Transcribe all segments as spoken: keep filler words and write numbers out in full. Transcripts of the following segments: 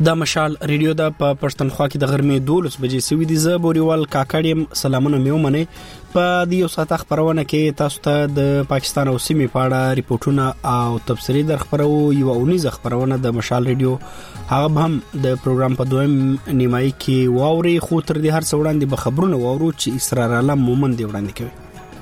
د مشال ریډیو د په پښتونخوا کې د غرمې دولس بجې سوي دي. زه بوريوال کاکړیم سلامونه مې ومنه. په دې یو ساعت خبرونه کې تاسو ته د پاکستان او سیمې په اړه ریپورتونه او تبصرې در خبرو. یو اونیزه خبرونه د مشال ریډیو هغه هم د پروګرام په دویم نیمایي کې واوري، خو تر دې هر څه وړاندې به خبرونه واورو چې اسرار عالم مومن دی وړاندې کوي.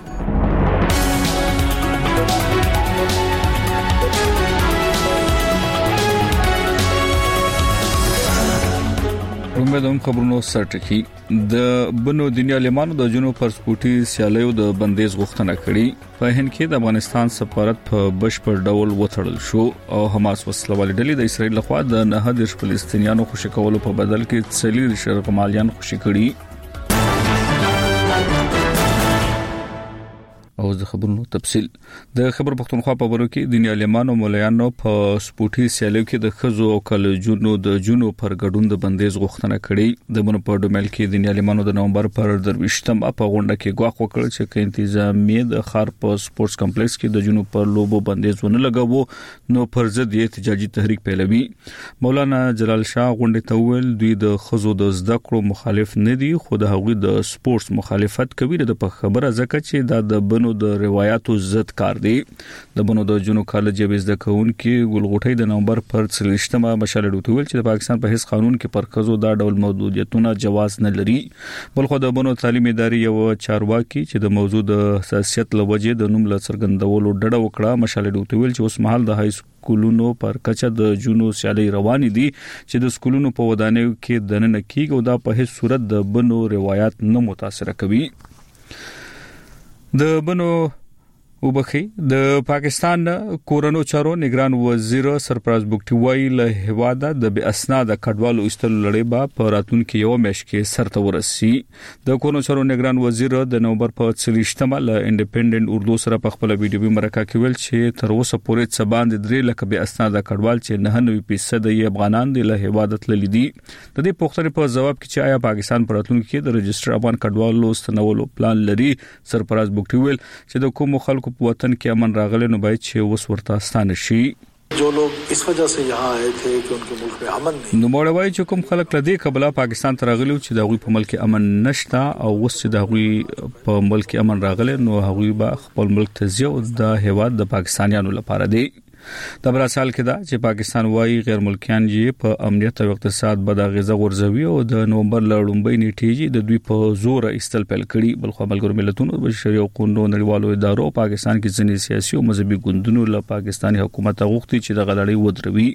رومبدوم خبرونو سرټکی د بنو دنیا لیمانو د جنوب پر سپورتي سیالیو د بندیز غوښتنه کړې. په هند کې د افغانستان سفارت په بشپړ ډول وتړل شو او حماس وسلوالې ډلې د اسرائیل لخوا د نه د فلسطینیانو خوشی کولو په بدل کې څلور شرقمالیان خوشی کړي. او د خبرونو تفصیل د خبر پښتونخوا په ورو کې د نیالمانو مولایانو په سپورتي سیالیو کې د خزو او کالجونو د جنو پر ګډون د بندیز غوښتنه کړې. د بنو په ډومل کې د نیالمانو د نومبر پر درويشتم په غونډه کې غواخ وکړ چې ک انتظامیه د خار په سپورتس کمپلیکس کې د جنو پر لوبو بندیز ونه لګاوو نو پر ضد یې احتجاجي تحریک پیلوي. مولانا جلال شاه غونډه ته ویل دوی د خزو د زده کړو مخالف نه دي، خو د هغوی د سپورتس مخالفت کوي. د په خبره ځکه چې دا د بنو د روایتو ضد کار دی. د بنو د جنو کالج یې زده کوونکې ګلغوټي د نومبر پر څلوېښتمه مشال ډوټول چې د پاکستان په هیڅ قانون کې پر خزو دا ډول محدودیتونه جواز نه لري. بلخو د بنو تعلیمي ادارې یو چارواکي چې د موضوع د حساسیت لوجې د نوم له څرګندولو ډډه وکړه. مشال ډوټول چې اوس مهال د های سکولونو پر کچه د جنو سیالي روان دي چې د سکولونو په ودانیو کې دننه کیږي او دا په هیڅ صورت د بنو روایت نه متاثر کوي. د بنو وبخي د پاکستان کورونو چارو نگران وزیر سرپرست بوکټي وای له هواده د بي اسناد کډوالو استلو لړۍ با په راتونکو یو مېش کې سرته ورسي. د کورونو چارو نگران وزیر د نومبر په څلوېښتمه له انډیپندنت اردو سره په خپل ویډیو مرکه کې ویل چې تر اوسه پورې څه باندې درې لک بي اسناد کډوال چې نه نوي فیصد یې افغانان دي له هواده تللي دي. د دې پوښتنې په جواب کې چې آیا پاکستان پر راتونکو کې د رجستر افغان کډوالو ستنولو پلان لري، سرپرست بوکټي ویل چې د کوم خلکو وطن کې امن راغله نو باید چې وس ورته ستانه شي. जो लोग इस वजह से यहाँ आए थे कि उनके मुल्क में अमन नहीं. نو موړوي چې کوم خلک لدی قبله پاکستان ته راغلي چې د غوي په ملک امن نشتا او وس چې د غوي په ملک امن راغله نو غوي به خپل ملک ته ځو د هواد د پاکستانیانو لپاره دی. د براسال کې دا چې پاکستان وايي غیر ملکیان یې په امنیت او اقتصاد بد اغیزه غورځوي او د نومبر لړومبۍ نیټه د دوی په زور استل پیل کړي. بلخو ملګرو ملتونو بشري حقوقو نړیوالو ادارو پاکستان کې ځینې سیاسي او مذهبي ګوندونو له پاکستاني حکومت غوښتي چې د غلړۍ ودروي.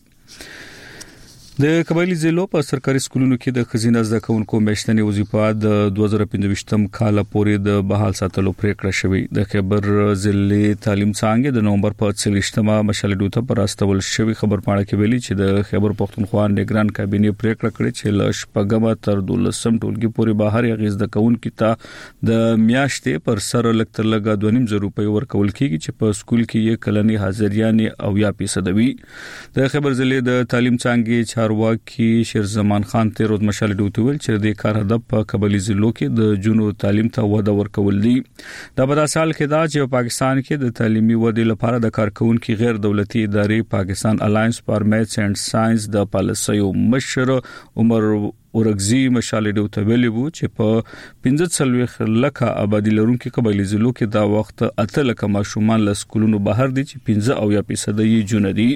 د قبایلی ضلعو په سرکاري سکولونو کې د خزینه زده کوونکو میاشتنی وظیفه د دوه زره پنځه کال پورې د بحال ساتلو پریکړه شوې. د خیبر ضلع تعلیم څانګې د نومبر په څلوېښتمه مشال ډوته پر استول شوی خبر پاڼه کې ویلي چې د خیبر پښتونخوا نگران کابینه پریکړه کړې چې ل شپږمه تر دولسم ټولګي پورې بهر یې زده کوونکو ته د میاشتې پر سر لکتر لګا دوه نیم زره روپۍ ورکول کیږي چې په سکول کې یې کلنی حاضریان او یا فیصد وي. د خیبر ضلع د تعلیم څانګې چارواکي شیر زمان خان ته روز مشال ډوټول چې د کار هدف په قبایلی ضلعو کې د جنو تعلیم ته وده ورکول دي. د بدا سال کې دا چې پاکستان کې د تعلیمي ودې لپاره د کارکونکو غیر دولتي ادارې پاکستان الاینس فار میتھس اینڈ ساينس د پالیسیو مشر عمر ورغزي مشال ډوته ویلي وو چې په پنځه څلوېښت لکه آبادی لرونکو قبایلی ضلعو کې دا وخت اته لکه ماشومان له سکولونو بهر دي چې پنځه او یا فیصد یې جون دي.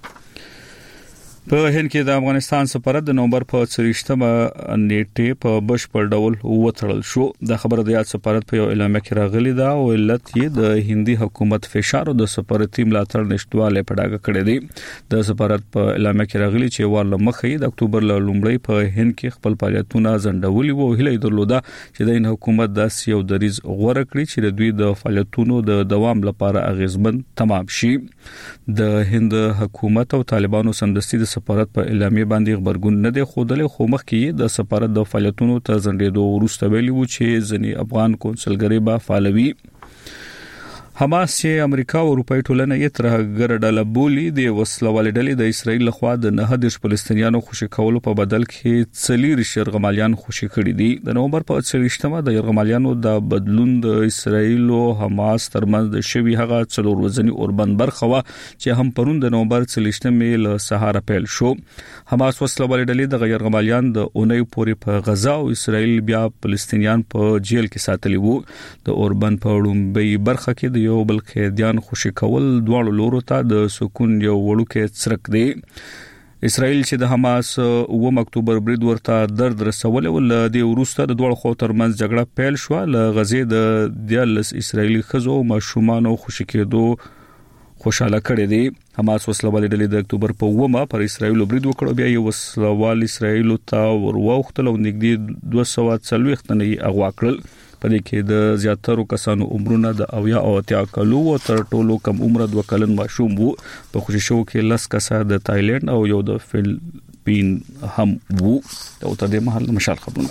په هند کې د افغانستان سفارت د نومبر په څلوېښتمه نیټه په بشپړ ډول وتړل شو. د خبره د یاد سفارت په یو اعلامیه کې راغلی دا او علت یې د هندي حکومت فشار او د سفارتي ملاتړ نشټواله په ډاګه کړی دی. د سفارت په اعلامیه کې راغلی چې ورله مخې د اکتوبر ل لومړی په هند کې خپل فعالیتونه ځنډولي وو. هله درلوده چې د هند حکومت داسې یو دریز غوړه کړی چې د دوی د فعالیتونو د دوام لپاره اغیزمن تمام شي. د هند حکومت او طالبانو سمدستي د سفارت په اعلامیه باندې خبرګون نه دی خودلې، خو مخکې د سفارت د فعالیتونو ته ځنډېدو وروسته ویلي وو چې ځینې افغان کونسلګري به فعالوي. حماس چې امریکا او اروپאי ټولنه یې ترهګر ډله بولي د وسلوال ډلې د اسرایل لخوا د نه د فلسطینیانو خوشي کولو په بدل کې څلیر شرغمالیان خوشي کړي دي. د نومبر په څلوېښتمه د يرغمالیانو د بدلون د اسرایل او حماس ترمنځ د شوی هغه څلور ورځنی اوربند برخه وا چې هم پرون د نومبر څلوېښتمه له سهار پیل شو. حماس وسلوال ډلې د يرغمالیان د اونۍ پورې په غزا او اسرایل بیا فلسطینیان په جیل کې ساتلي وو. د اوربند په لومبۍ برخه کې د یو بل قیدیان خوشي کول دواړو لورو ته د سکون یو وړوکی څرک دی. اسرائیل چې د حماس اووم اکتوبر برید ورته درد رسول ول د وروسته د دوه خو ترمنځ جګړه پیل شو. ل غزې د دیالس اسرائیلي خزو ماشومان خوشي کېدو خوشاله کړي دي. حماس وسلوال ډلې د اکتوبر په اومه پر اسرائیل برید وکړ، بیا یو وسلوال اسرائیل ته ورواوختل او نږدې دوه سوه څلوېښت تنه اغوا کړل. په دې کې د زیاترو کسانو عمرونه د اویا او اتیا کلو او تر ټولو کم عمر دوه کلن ماشوم وو. په خوشي شو کې لس کسه د تایلند او یو د فلپین هم وو. او تر دې مهال مشال خبرونه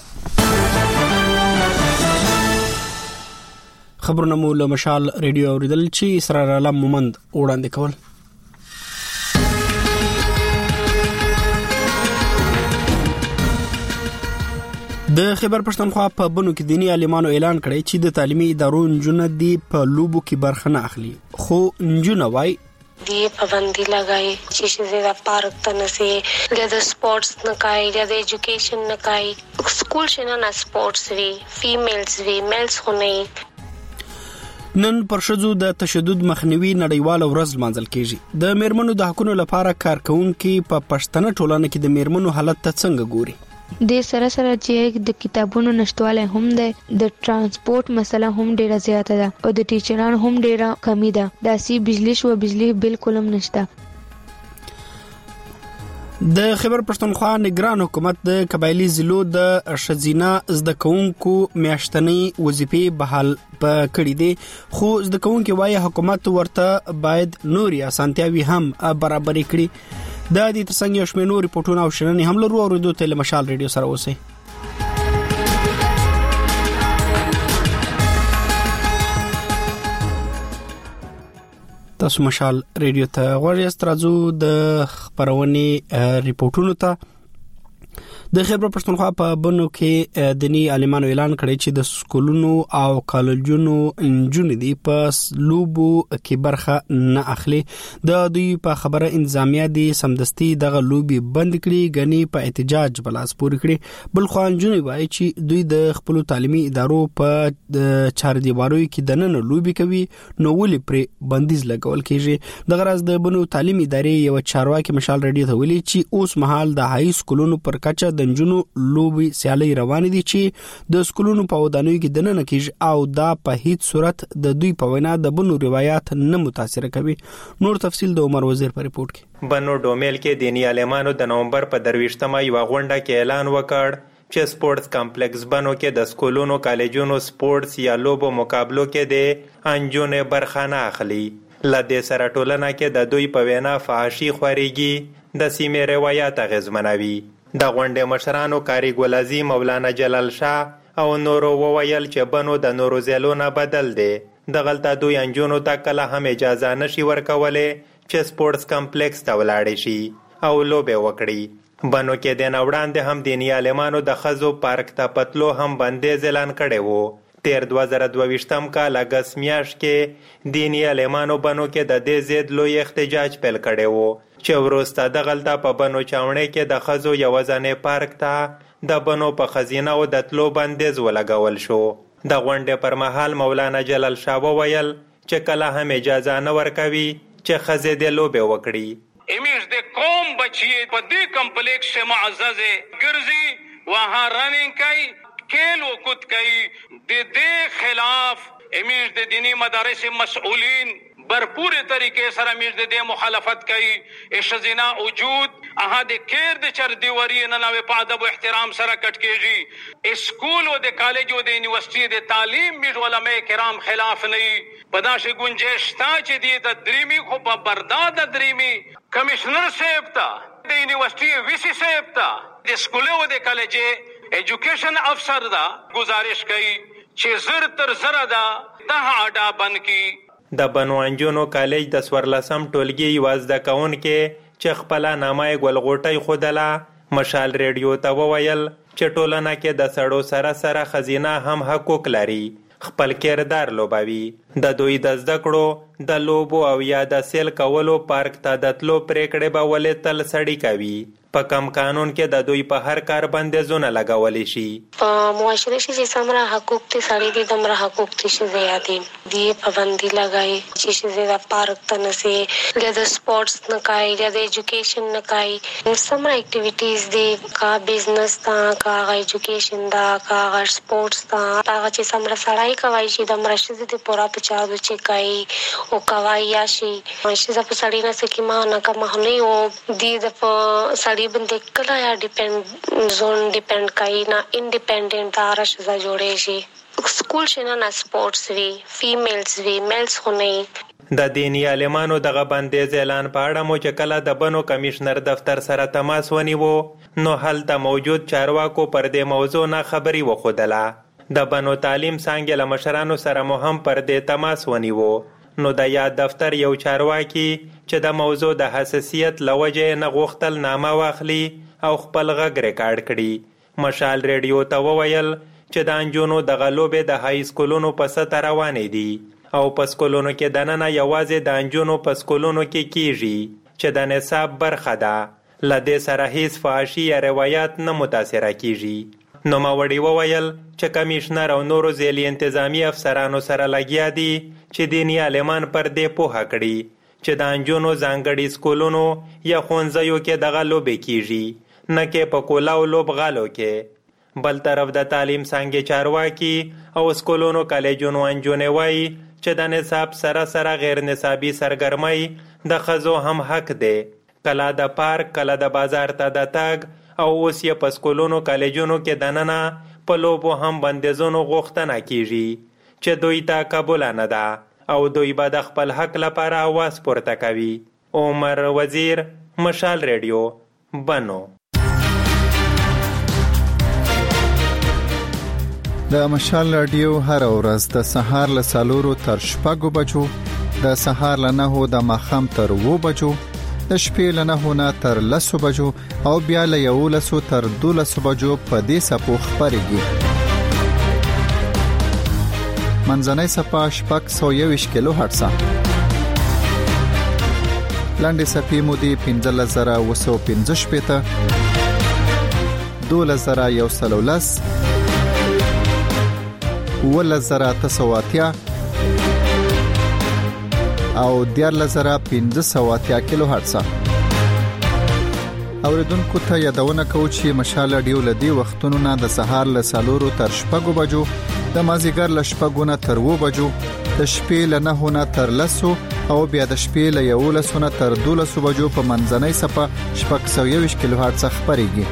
خبرونه مو له مشال ریډیو اوریدل چې اسرار عالم مومند وړاندې کول. د خیبر پښتونخوا په بنو کې دینی عالمانو اعلان کړی چې د تعلیمي ادارو نجونه دی په لوبو کې برخه نه اخلي، خو نجونه وای دی پابندی لگائی چې زیاده پارک ته نسی د سپورتس نه کوي د ایجوکیشن نه کوي سکول شنه نه سپورتس وی فیمیلز وی میلز خو نه. نن پر شذو د تشدد مخنیوي نړیواله ورځ لمانځل کیږي. د میرمنو د حقوقو لپاره کارکونکو په پښتنه ټولنه کې د میرمنو حالت ته څنګه ګوري؟ د سره سره چې د کتابونو نشټواله هم ده، د ترانسپورت مسله هم ډیره زیاته ده او د ټیچرانو هم ډیره کمی ده. داسي بجلی شو بجلی بالکل هم نشته. د خیبر پښتونخوا نگران حکومت د قبایلی ضلعو د شزینا زده کوونکو میاشتنی وظیفې بحال په کړې دي، خو زده کوونکو وايي حکومت ورته باید نوري اسانتیاوي هم برابر کړي. د دې ترڅنګ یو شمېر نور ریپورتونه او شننې هم لرو او د تل مشال ریډیو سره اوسئ. تاسو مشال ریډیو ته غواړئ ترازو د خبرونې ریپورتونو ته. د خیبر پښتونخوا په بنو کې دینی عالمانو اعلان کړی چې د سکولونو او کالجونو انجونې دی په لوبو کې برخه نه اخلي. د دوی په خبره انتظامیه دي سمدستي دغه لوبي بند کړي، غني په احتجاج بلاس پوري کړي. بل خو انجونې وایي چې دوی د خپل تعلیمي ادارو په چار دیوارو کې دننه لوبي کوي، نو ولې پر بندیز لګول کیږي. د غرض د بنو تعلیمي ادارې یو چارواکي مشال ریډیو ته ویلي چې اوس مهال د هاي سکولونو پر کچه د نجونو لوبي سیالي روان دي چې د سکولونو په ودانیو کې دننه کیږي او دا په هیڅ صورت د دوی په وینا د بنو روایت نه متاثر کوي. نور تفصیل د عمر وزیر په ریپورت کې. بنو ډومیل کې دینی عالمانو د نومبر په درويشتمه یو غونډه کې اعلان وکړ چې سپورتس کمپلیکس بنو کې د سکولونو کالجونو سپورتس یا لوبو مقابلو کې د انجونې برخه نه اخلي. لدې سره ټولنه کې د دوی په وینا فحاشي خوريږي د سیمې روایت اغیزمنوي. د غونډې مشرانو کاری ګولازی مولانا جلال شاه او نورو وویل چې بنو د نورو زیلونه بدل دي. د غلطه دوی انجونو ته کله هم اجازه نشي ورکولې چې سپورتس کمپلیکس ته ولاړ شي او لوبه وکړي. بنو کې د نوړاندې هم دینی عالمانو د خزو پارک ته پتلو هم بندیز اعلان کړي وو. تیر دوه زره دوه کال اگست میاشت کې دینی عالمانو بنو کې د دې ضد لوی احتجاج پیل کړي وو چې وروسته د غلطه په بنو چاونې کې د خزو یو ځانې پارک ته د بنو په خزینه او د تلو بندیز ولګول شو. د غونډې پر مهال مولانا جلال شاه وویل چې کله هم اجازه نه ورکوي چې خزې د لوبې وکړي. امیش د قوم بچی په دې کمپلیکس سے معزز ګرځي وها رننګ کوي کېل وکوت کوي. د دې خلاف امیش د دینی مدارس مسؤلین برپور طریقے سره امیر د دې مخالفت کوي. اشزینا وجود اها د کېر د چر دیوري نه نو په ادب او احترام سره کټ کېږي. اسکول او د کالج او د یونیورسيټي د تعلیم میډ علماء کرام خلاف نه پداشه گنجائش تا چې دی د دریمي خو په برداد د دریمي کمشنر صاحب تا د یونیورسيټي وی سی صاحب تا د اسکول او د کالج ایجوکیشن افسر دا گزارش کوي چې زر تر زر دا د اډا بن کی. د بنوانجونو کالج د سورلسم ټولګي یو زده کوونکې چې خپل نامه ګلغوټۍ خودله مشال ریډیو ته وویل چې ټولنه کې د سړو سره سره خزینه هم حقوق لري خپل کردار لوبوي د دوی د زده کړو د لوبو او یا د سیل کولو پارک ته د تلو پریکړې به ولې تل سړی کوي په کم قانون کې د دوی په هر کار بندیزونه لګولی شي په معاشره چې څومره حقوق دي سړي دي دمره حقوق دي چې زیاتې دي پابندي لګای چې چې د پارک ته نسي یا د سپورتس نه کوي یا د ایجوکیشن نه کوي څومره اکټیویټیز دي کا بزنس تا کا ایجوکیشن دا کا سپورتس تا هغه چې څومره سړی کوي چې دمره شې دي پورا پچاو چې کوي او کوي یا شي چې د سړي نه سکی ما نه کوم نه او دي د سړي بندے کلا یا ډیپند زون ډیپند کای نه انډیپندنت دارش ز جوړې شي سکول شنه نه سپورتس وی فیمیلز وی میلز خو نه د دینی عالمانو دغه بندیز اعلان په اړه مو چې کله د بنو کمشنر دفتر سره تماس ونیو نو هلته موجود چارواکو پر دې موضوع نه خبري وخدله د بنو تعلیم څنګه له مشرانو سره مو هم پر دې تماس ونیو نو د یاد دفتر یو چارواکي چې د موضوع د حساسیت لوجه نه غوښتل نامه واخلي او خپل غږ ریکارډ کړي مشال ریډیو ته وویل چې د انجونو د غلوبې د های سکولونو په سطح روانې دي او په سکولونو کې دننه یوازې د انجونو په سکولونو کې کیږي چې د نصاب برخه ده لدې سره هیڅ فحاشي یا روایت نه متاثره کیږي نو ماوړي وویل چې کمشنر او نورو ځيلي انتظامی افسرانو سره لګیا دي چې دینی عالمان پر دې پوهه کړي چې د انجونو ځانګړي سکولونو یا ښوونځیو کې دغه لوبې کیږي نه کې په کولاو لوبغالو کې بل طرف د تعلیم څنګه چارواکي او سکولونو کالجونو انجونې وایي چې د نصاب سره سره غیر نصابي سرګرمۍ د ښځو هم حق دی کله د پارک کله د بازار ته د تګ او اوس یې په سکولونو کالجونو کې دننه په لوبو هم بندیزونو غوښتنه کیږي چې دوی ته قبول نه ده او دوی به د خپل حق لپاره आवाज پورته کوي عمر وزیر مشال ریډیو بنو د مشال رادیو هر ورځ د سهار له سالورو تر شپږو بجو د سهار له نهو د ماښام تر اوو بجو د شپې له نهو نه تر لسو بجو او بیا له یولسو تر دولسو بجو په دې سپو خبرېږي منځنۍ سپا شپږ سوه یوویشت کیلو هرتزه لاندې سپې مو دي پنځلس زره اوه سوه پنځه شپېته دولس زره یو سل او لس اوولس زره اته سوه اتیا او دیارلس زره پنځه سوه اتیا کیلو هرتزه اوریدونکو ته یادونه کوو چې مشال رادیو له دې وختونو نه د سهار له سالورو تر شپږو بجو د مازیګر له شپږو نه تر اوو بجو د شپې له نهو نه تر لسو او بیا د شپې له یولسو نه تر دولسو بجو په منځنۍ سپه شپږ سوه یوویشت کیلو هرتزه خبرېږي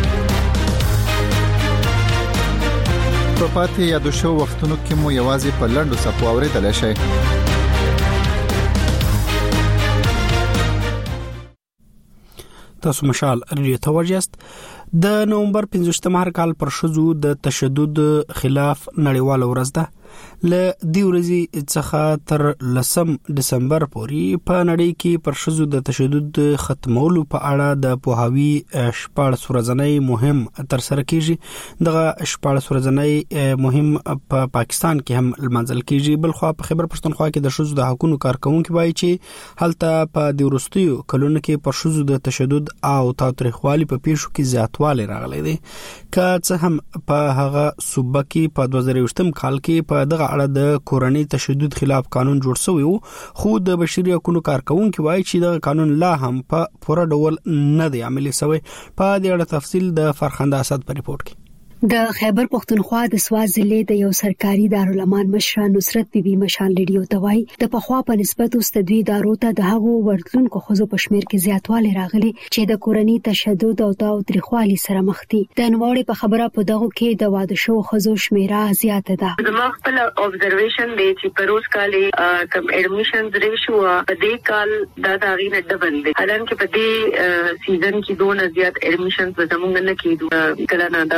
په پاتې یادو شو وختونو کې مو یوازې په لنډو سپو اوریدلی شئ تاسو مشال ریډیو ته ورجاست د نومبر پنځه هر کال پر شذو د تشدد خلاف نړیوال ورځ ده ل دی ورځې څخه تر لسم دسمبر پورې په نړۍ کې پر شذو د تشدد ختمولو په اړه د پوهاوی شپږ ورځنۍ مهم تر سره کیږي دغه شپږ ورځنۍ مهم په پا پاکستان کې هم لمانځل کیږي بل خو په خیبر پښتونخوا کې د شذو د حقوقو کارکونکو وایي چې هلته په د ورستیو کلونو کې پر شذو د تشدد او تاوتریخوالي په پیښو کې زیاتوالی راغلی دی که څه هم په هغه صوبه کې په دوه زره یوویشتم کال کې په دغه اړه د کورنۍ تشدد خلاف قانون جوړ شوی وو خو د بشري حقوقو کارکونکو وایي چې دغه قانون لا هم په پوره ډول نه دی عملي شوی په دې اړه تفصیل د فرخنده اسد په ریپورت کې د خیبر پختونخوا د سواز ضلع د یو سرکاري دارالمان مشر نصرت بیبي مشال ریډیو ته وایي د پخوا په نسبت اوس د دوی دارو ته د هغو ورتلونکو خزو په شمیر کې زیاتوالی راغلی چې د کورنۍ تشدد او تاوتریخوالي سره مخ دي د نوړې په خبره په دغه کې د واده شو خزو شمیره زیاته ده زما خپل observation دی چې پروس کال کم اډمیشنز ریشو په دې کال دا داغینه ډبل دی حالانکه په دې سیزن کې دوه زیات اډمیشنز زموږ نه کېدو کله نه دارالمان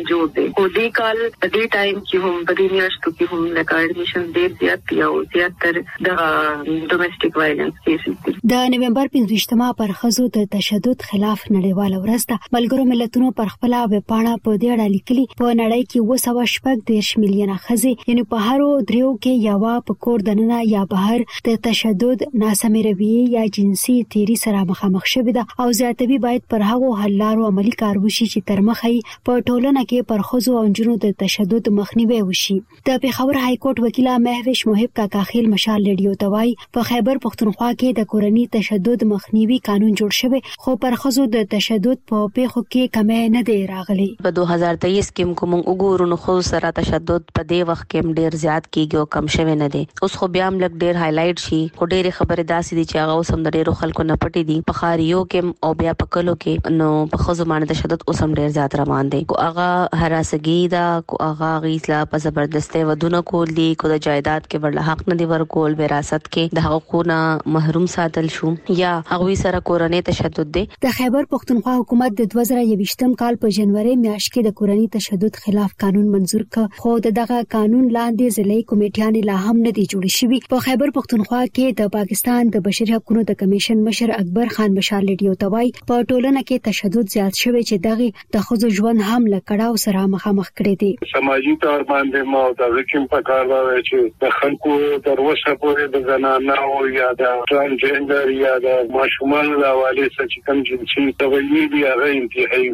جوړ دي. خو دې کال په دې ټایم کې هم په دې میاشتو کې هم لکه اډمیشن ډېر زیات دي او زیاتره د ډومېسټک وایلنس کیسز دي. د نومبر پنځه پر ښځو د تشدد خلاف نړیواله ورځ ده. ملګرو ملتونو پر خپل ویبپاڼه په دې اړه لیکلي په نړۍ کې اوه سوه شپږ دېرش میلیونه ښځې یعنی په هرو دریو کې یو په کور دننه یا بهر د تشدد، ناسمې رویې یا جنسي تیری سره مخامخ شوې ده او زیاتوي باید پر هغو حل لارو عملي کار وشي چې تر مخه په ټولنه کې پر ښځو او نجونو د تشدد مخنیوي وشي. د پېښور های کورټ وکیل مهوش محب کاکا خیل مشال ریډیو توای په خیبر پښتونخوا کې د کورنۍ تشدد مخنیوي قانون جوړ شوی خو پر ښځو د تشدد په پیښو کې کمی نه دی راغلی. په دوه هزار تیئیس کې کوم وګورو نو خو سره تشدد په دې وخت کې ډیر زیات کیږي او کم شوی نه دی. اوس خو بیا هم لګ ډیر هایلایټ شي خو ډیر خبره داسې دي چې هغه اوس هم ډیرو خلکو نه پټي دي په خاریو کې او بیا په کلو کې نو په ښځو باندې تشدد اوس هم ډیر زیات روان دی. کو هغه هراسګي دا کو هغه غیسلا په زبردستي ودونه کول دي کو د جایداد کې ورله حق نه دی ورکول وراثت کې د حقوقونه محروم ساتل شو یا هغه سره کورنۍ تشدد دی. د خیبر پښتونخوا حکومت د دوه زره یوویشتم کال په جنوري میاشت کې د کورنۍ تشدد خلاف قانون منزور کړ خو دغه قانون لاندې ضلعي کمیټیان لا هم نه دي جوړ شوي. په خیبر پښتونخوا کې د پاکستان د بشري حقوقو د کمیشن مشر اکبر خان بشار ریډیو توای په ټولنه کې تشدد زیات شوی چې دغه د ښځو ژوند هم لکړاو سره مخامخ کړي دي. سماجی تور باندې مو د وکیم په کار راوي چې د خلکو دروازه پورې د زنانه او یا د ترانسجندر یا د ماشومان له حواله سره چې کوم جنسي تبعیض دی هغه انتهایی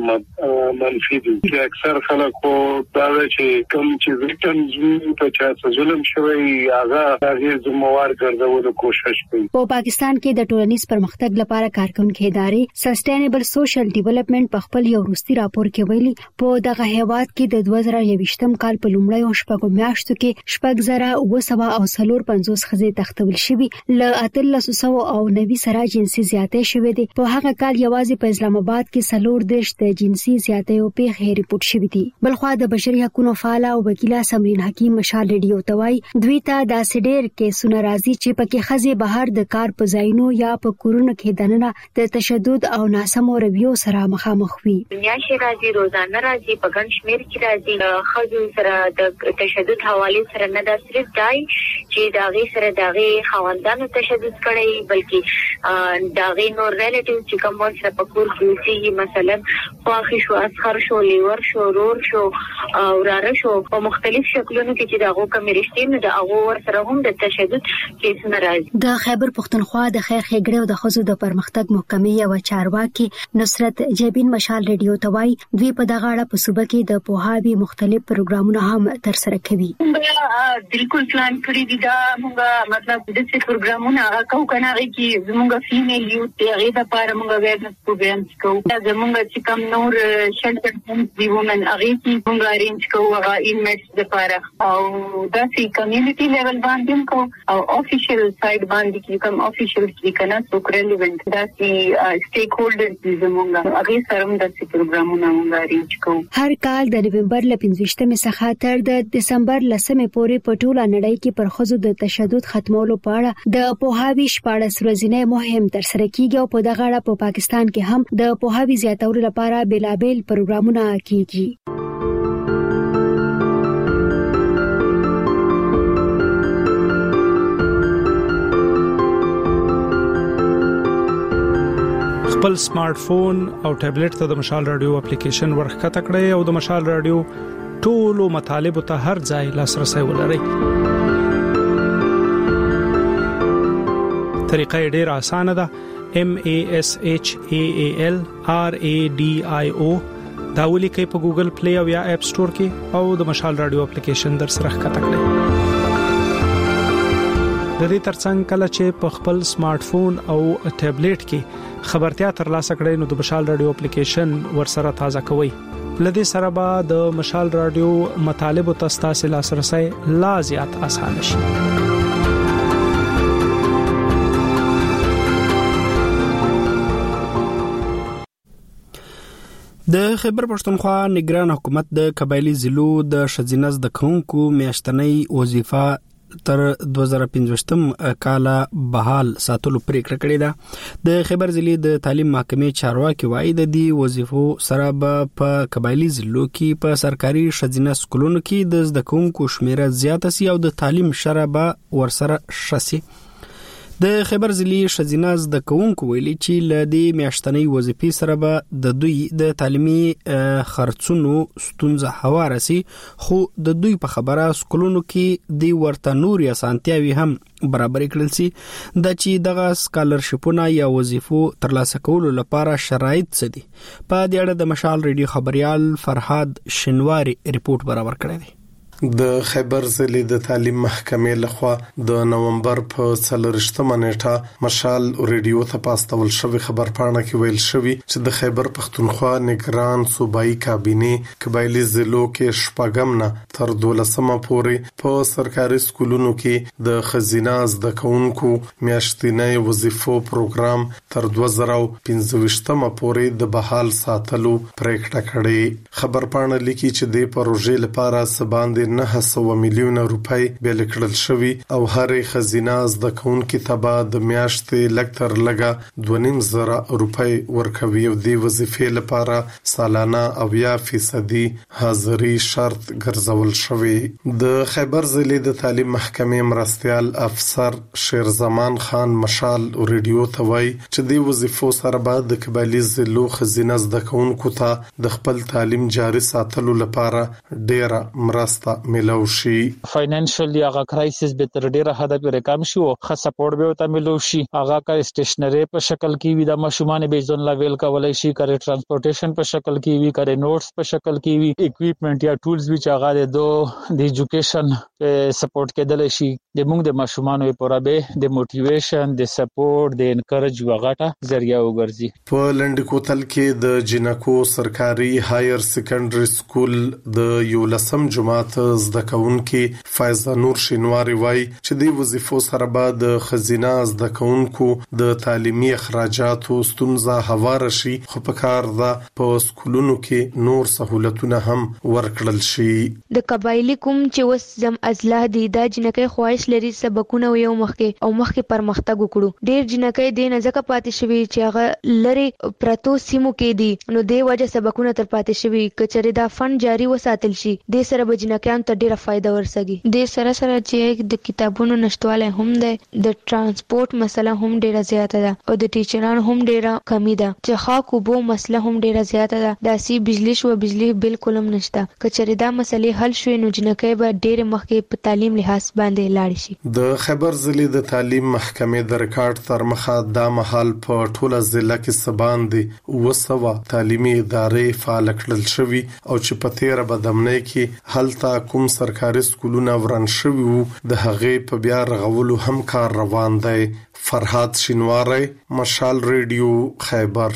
منفي دي. اکثر خلکو دا چې کوم چې وکټمز په چا ظلم شوی هغه هغه ذمہوار ګرځولو کوشش کوي. په پاکستان کې د ټولنیز پرمختګ لپاره کارکونکو ادارې سسټینبل سوشل ډیولپمنٹ په خپل یو وروستي راپور کې ویلي په دغه هیواد کې د دوه زره یوویشتم کال په لومړیو شپږو میاشتو کې شپږ زره اوه سوه او څلور پنځوس ښځې تختول شوي له اتلس سوه او نوي سره جنسي زیاتې شوې دي. په هغه کال یوازې په اسلام آباد کې څلور دېرش د جنسي زیاتې او پیښې ریپورت شوې دي. بلخوا د بشري حقوقو فعال او وکیله سمرین حکیم مشال ریډیو توای دوی ته داسې ډېر کیسونه راځي چې پکې ښځې بهر د کار په ځایونو یا په کورونو کې دننه د تشدد او ناسمو رویو سره مخامخ وي. دنیا شي راځي روزانه راځي په ګڼ شمېر کې راځي ښځو سره د تشدد حواله سره نه دا صرف دای چې داغه سره داغه خواندانو تشدد کړي بلکې داغه نور ریلیټیو چې کوم سره په کور کې سي مثلا خواخي شو اسخر شو لیور شو رور شو او راره شو په مختلف شکلونو کې چې داغه کوم رښتې نه د هغه ور سره هم د تشدد کیسونه راځي. د خیبر پښتونخوا د خیر ښېګړې او د ښځو د پرمختګ محکمې او چارواکي نصرت جبین مشال ریډیو توای دوی په دغه اړه په صوبه کې د پوهاوي مختلف پروګرامونه هم تر سره کوي. بالکل پلان کړی دي دا موږ مطلب د څه پروګرامونه هغه کو کنه کې زموږ فیمیل یوث هغه د لپاره موږ ویرنس پروګرامز کوو. دا زموږ چې کوم نور شلټر دی وومن هغه کې موږ ارینج کوو هغه انمیټس لپاره او دا سي کمیونټي لیول باندې کوو او افیشل سایډ باندې کې کوم افیشل کې کنه سو ریلیونت دا سي سټیک هولډرز زموږ هغه سره هم د پروګرامونه موږ ارینج کوو. هر کال د نومبر ل پنځوستمې څخه تر د دسمبر لسمې پورې په ټوله نړۍ کې پر ښځو د تشدد ختمولو په اړه د پوهاوي شپاړس ورځنی مهم تر سره کیږي او په دغه اړه په پاکستان کې هم د پوهاوي زیاتولو لپاره بیلابیل پروګرامونه کیږي. خپل سمارټ فون او ټابلیټ ته د مشال رادیو اپلیکیشن ورخکته کړئ او د مشال رادیو ټولو مطالبه ته هر ځای لاسرسي ولرئ. طریقه ډېر اسانه ده. M A S H A A L R A D I O دا ولیکئ په ګوګل پلی او یا اپ سٹور کې او د مشال رادیو اپلیکیشن در سره ښکته کړئ. د دې ترڅنګ کله چې په خپل سمارټ فون او ټابلیټ کې خبرتیا ترلاسه کړئ نو د مشال رادیو اپلیکیشن ورسره تازه کوئ. لدې سره به د مشال رادیو مطالبه تاسو لاسرسي لا زیات آسان شي. د خیبر پښتونخوا نگران حکومت د قبایلی ضلعو د شذینز د کونکو میاشتنۍ وظیفه تر دوه زره پنځوستم کال بحال ساتلو پریکړه کړې ده. د خیبر ضلع د تعلیم محکمې چارواکي وايي د دې وظیفو سره به په قبایلی ضلعو کې په سرکاري شذینه سکولونو کې د زده کوونکو شمیره زیاته سي او د تعلیم شرح به ورسره شسي. د خیبر ضلع شذینه زده کوونکو ویلي چې ل دې میاشتنۍ وظیفې سره به د دوی د تعلیمي خرڅونو ستونزه هواره سي، خو د دوی په خبره سکولونو کې د ورته نوري اسانتیاوي هم برابر کړل سي د چې دغه سکالرشپونه یا وظیفو ترلاسه کولو لپاره شرایط څه دي. په دې اړه د مشال ریډیو خبريال فرهاد شنواری ریپورت برابر کړی دی. د خیبر ضلع د تعلیم محکمې لخوا د نومبر په څلورشتمه نیټه مشال ریډیو ته پاستول شوی خبر پاڼه کې ویل شوی چې د خیبر پښتونخوا نگران صوبایي کابینه قبایلی ضلعو کې شپږم نه تر دولسمه پورې په سرکاري سکولونو کې د خزینه زده کوونکو میاشتنۍ وظیفو پروګرام تر دوه زره پنځويشتمه پورې د بحال ساتلو پریکړه کړې. خبر پاڼه لیکي چې د پروژې لپاره سباند نه سو میلیون روپۍ بیل کړل شوی او هرې خزینه زده کوونکو ته به د میاشتې لکتر لګه دوه نیم زره روپۍ ورکوي او د وظیفې لپاره سالانه اویا فیصدي حاضری شرط ګرځول شوی. د خیبر ضلع د تعلیم محکمې مرستيال افسر شیرزمان خان مشال ریډیو ته وایي چې د وظیفو سره به د قبایلی ضلعو خزینه زده کوونکو ته د خپل تعلیم جاري ساتلو لپاره ډیره مرسته ملو شي. فاینانشلی هغه کرایسس به تر ډیره حد پورې کم شي او ښه سپورټ به وته ملو شي. هغه کا سټیشنری په شکل کې وي د مشومان به ځون لیول کولای شي، کړي ترانسپورټیشن په شکل کې وي، کړي نوټس په شکل کې وي، اکوپمنٹ یا ټولز وی چې هغه د دو د ایجوکیشن سپورټ کېدل شي. د موږ د مشومان لپاره به د موټیویشن، د سپورټ، د انکریج وغټه ذریعہ وګرځي. په لندکوتل کې د جنکو سرکاري هایر سیکنډري سکول د یولسم جماعت زده کوونکي فایزه نور شینواری وای چې د وظیفو سره به د خزینه زده کوونکو د تعلیمي اخراجاتو ستونزه هواره شي، خو په کار ده په سکولونو کې نور سہولتونه هم ورکړل شي. د قبایلی کوم چې وس زم ازله دي د جنکې خواهش لري سبقونه یو مخکې او مخکې پرمختګ وکړو. ډیر جنکې د نزدک پاتې شوی چې هغه لري پرتو سیمو کې دي، نو د وجه سبقونه تر پاتې شوی. کچره دا فند جاری وساتل شي د سره به جنکې ته ډیره فائدہ ورسږي. د سره سره چې د کتابونو نشټواله هم ده، د ترانسپورت مسله هم ډیره زیاته ده او د ټیچرانو هم ډیره کمی ده. چې خاکو بو مسله هم ډیره زیاته ده. د سی بجلی شو بجلی بالکل هم نشته. کچره دا مسلې حل شوي نو جنکې به ډیره مخکې په تعلیم لحاظ باندې لاړ شي. د خیبر ضلع د تعلیم محکمې د ریکارډ تر مخه د محل په ټوله ضلع کې سباندې وسوه تعلیمي ادارې فعال کړل شوي او چې په تیر بدمنۍ کې هلته کوم سرکاري سکولونه وران شوي وو د هغې په بیا رغولو هم کار روان دی. فرهاد شینواری، مشال ریډیو، خیبر.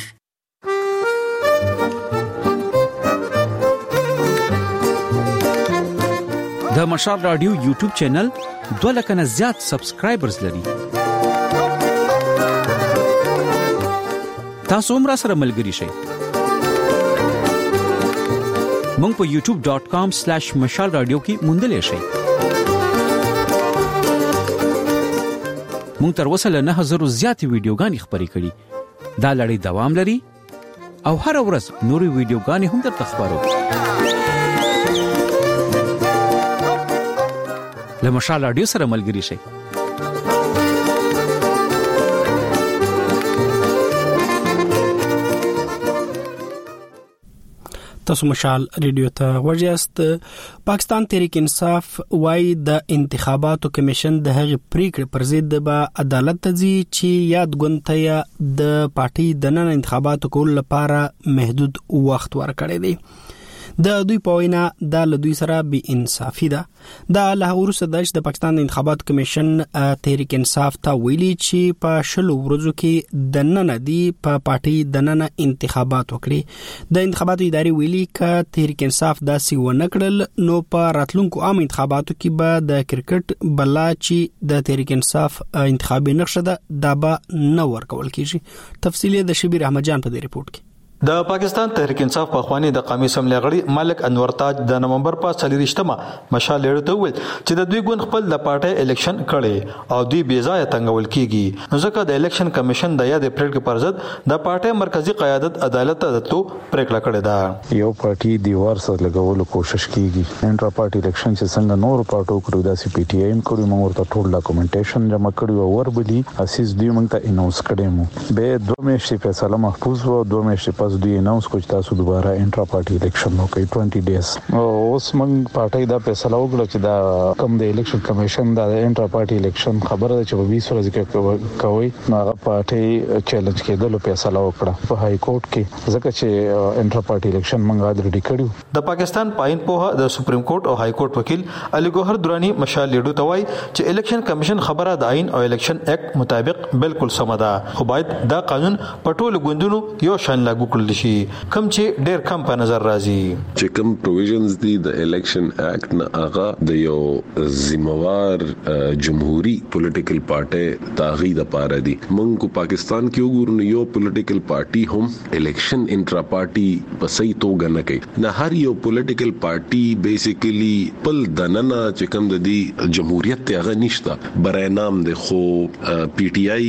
د مشال رادیو یوټیوب چینل دوه لک نه زیات سبسکرایبرز لري. تاسو هم را سره ملګري شئ. مونږ په یوټیوب ډاٹ کام سلیش مشال رادیو کې موندلې شئ. مونږ تر اوسه له نه هزارو زیاتې ویډیوګانې خپرې کړې. دا لړۍ دوام لري او هر ورځ نورې ویډیوګانې هم درته خبرو. له مشال رادیو سره ملګري شئ. تاسو مشال ریډیو ته ورجاست. پاکستان تحریک انصاف وايي د انتخاباتو کمیشن د هغې پریکړې پر ضد به عدالت ته ځي چې یاد ګوند ته د پارټي د نن انتخاباتو کول لپاره محدود وخت ورکړی دی. د دوی په وینا د لدوی سره بي انصافي ده. د له ورسره د پاکستان انتخابات کمیشن تحریک انصاف ته ویلي چې په شلو ورځو کې د نن دی په پارټي د نن انتخابات وکړي. د انتخاباتو ادارې ویلي ک تحریک انصاف داسې ونه کړل نو په راتلونکو عام انتخاباتو کې به د کرکټ بلا چې د تحریک انصاف انتخابي نقشه ده دا به نه ورکول کیږي. تفصیلی د شبیر احمد جان په دې ریپورت کې. د پاکستان تحریک انصاف په خواني د قومي اسمبلی غړي ملک انور تاج د نومبر په څلورشتمه مشال لړته ویل چې د دوی ګوند خپل د پارټي الیکشن کړي او دوی بې ځای تنګول کیږي نو ځکه د الیکشن کمیشن د یاد پریکړې پر ضد د پارټي مرکزی قیادت عدالت ته دتو پریکړه کړې ده. یو پارټي دیوار سره لګولو کوشش کیږي انټرا پارټي الیکشن چې څنګه نور پارټو کړو د سی پی ټی آی کړو موږ ورته ټول ډاکومېنټیشن جمع کړو او وربلی اساس دوی موږ ته اناونس کړي مو به دوه میاشتې فیصله محفوظ و دوه میاشتې پس دوی اناونس کوي تاسو دوباره انټرا پارټي الیکشن وکړي بیس ډیز اوس موږ پارټي دا فیصله وکړه چې دا کم د الیکشن کمیشن دا انټرا پارټي الیکشن خبره چې په بیس ورځې کې کوي نو هغه پارټي چیلنج کېدل فیصله وکړه په های کورټ کې ځکه چې انټرا پارټي الیکشن موږ غاډرډي کړو. د پاکستان پاین په د سپریم کورټ او های کورټ وکیل علي ګوهر درانی مشال لیډو توای چې الیکشن کمیشن خبره د آئین او الیکشن اکټ مطابق بالکل سم ده خو باید دا قانون په ټولو ګوندونو یو شان لاګو کړل شي کوم چې ډېر کم په نظر راځي. چې کوم پروویژنز دي د الیکشن اکټ نه هغه د یو ذمہوار جمهوریت پولیټیکل پارټي تاغي د پاره دي. موږ کو پاکستان کې وګورو یو پولیټیکل پارټي هم الیکشن انټرا پارټي په صحیح توګه نه کوي. نه هر یو پولیټیکل پارټي بیسیکلی پل دننه چې کوم د دې جمهوریت ته هغه نشته برای نام د خو پی ټی آی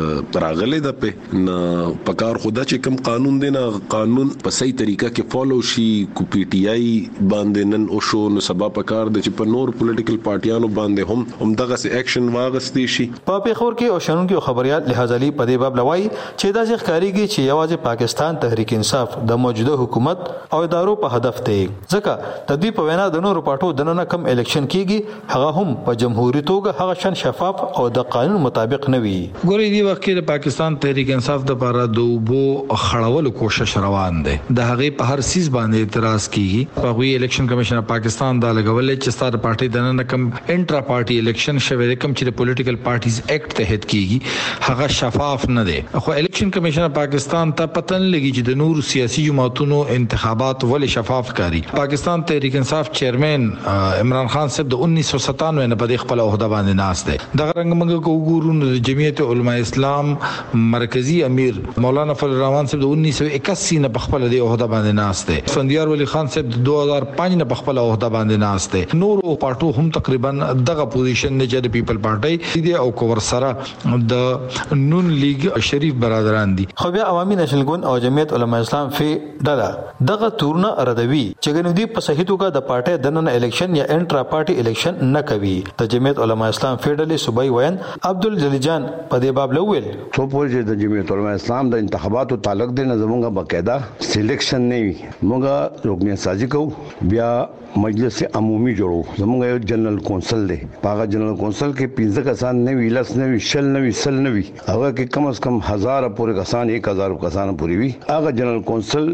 راغله د په نه پکار خدا چې کوم قانون دی نه قانون په صحیح طریقه کې فالو شي کو پی ټی آی باندې نن او شو نو سبا پکار د چې په نور پولیټیکل پارټیانو باندې هم هم دغه سي اکشن واغستې شي. په پیښور کې او شنونکو خبريال لحاظ علي په دې باب لوي چې دا ځکه کاریږي چې یوازې پاکستان تحریک انصاف د موجوده حکومت او ادارو په هدف دی ځکه د دې په وینا د نورو پارټو د نن کم الیکشن کیږي هغه هم په جمهوریت توګه هغه شان شفاف او د قانون مطابق نه وي. ګورې دی وخت کې د پاکستان تحریک انصاف د لپاره د وبو خړولو کوشش روان دی. د هغه په هر سیس باندې اعتراض کیږي. په وی الیکشن کمیشن پاکستان دا لګولې چې ستاره پارټي د نن کم انټرا پارټي الیکشن شوه کوم چې د پولیټیکل پارټیز ایکټ تحت کیږي هغه شفاف نه دی. خو الیکشن کمیشن پاکستان ته پتن لګي چې د نور سیاسي جماعتونو انتخابات ولې شفاف کاری. پاکستان تحریک انصاف چیرمن عمران خان صاحب د انیس سو ستانوے نه په خپل عہده باندې ناس دی. د رنګ منګ کو ګورو د جمعیت علماء اسلام مرکزی امیر مولانا فضل الرحمن صاحب د انیس سو اکاسی نه په خپل د عہده باندې ناس دی. فندیار ولی خان صاحب د دو ہزار پانچ نه په خپل عہده باندې ناس دی. نور او پارټو هم تقریبا دغه پوزیشن نه چې د پیپل پارټي دی او کور سره د نون لیگ شریف برادران دي. خو بیا عوامي نشل ګوند او جمعیت علماء اسلام فی ډله دغه تورنه ردوي چې ګنودي په صحیح توګه د پارټي د نن الیکشن یا انټرا پارټي الیکشن نه کوي. د جمعیت علماء اسلام فیډرالي صوبای وین عبدالجلیل جان په دې باب لویل څو پوهې د جمعیت علماء اسلام د انتخاباتو تعلق دی نه زموږه باقاعده سلیکشن نه وي. موږ رکنیت سازي کوو بیا مجلس عمومي جوړو. زموږ یو جنرال کونسل دی. هغه جنرال کونسل کې پنځه کسان نه وی لس نه وی شل نه وی سل نه وی هغه کې کم از کم هزار پورې کسان یک هزار کسان پورې وی. هغه جنرال کونسل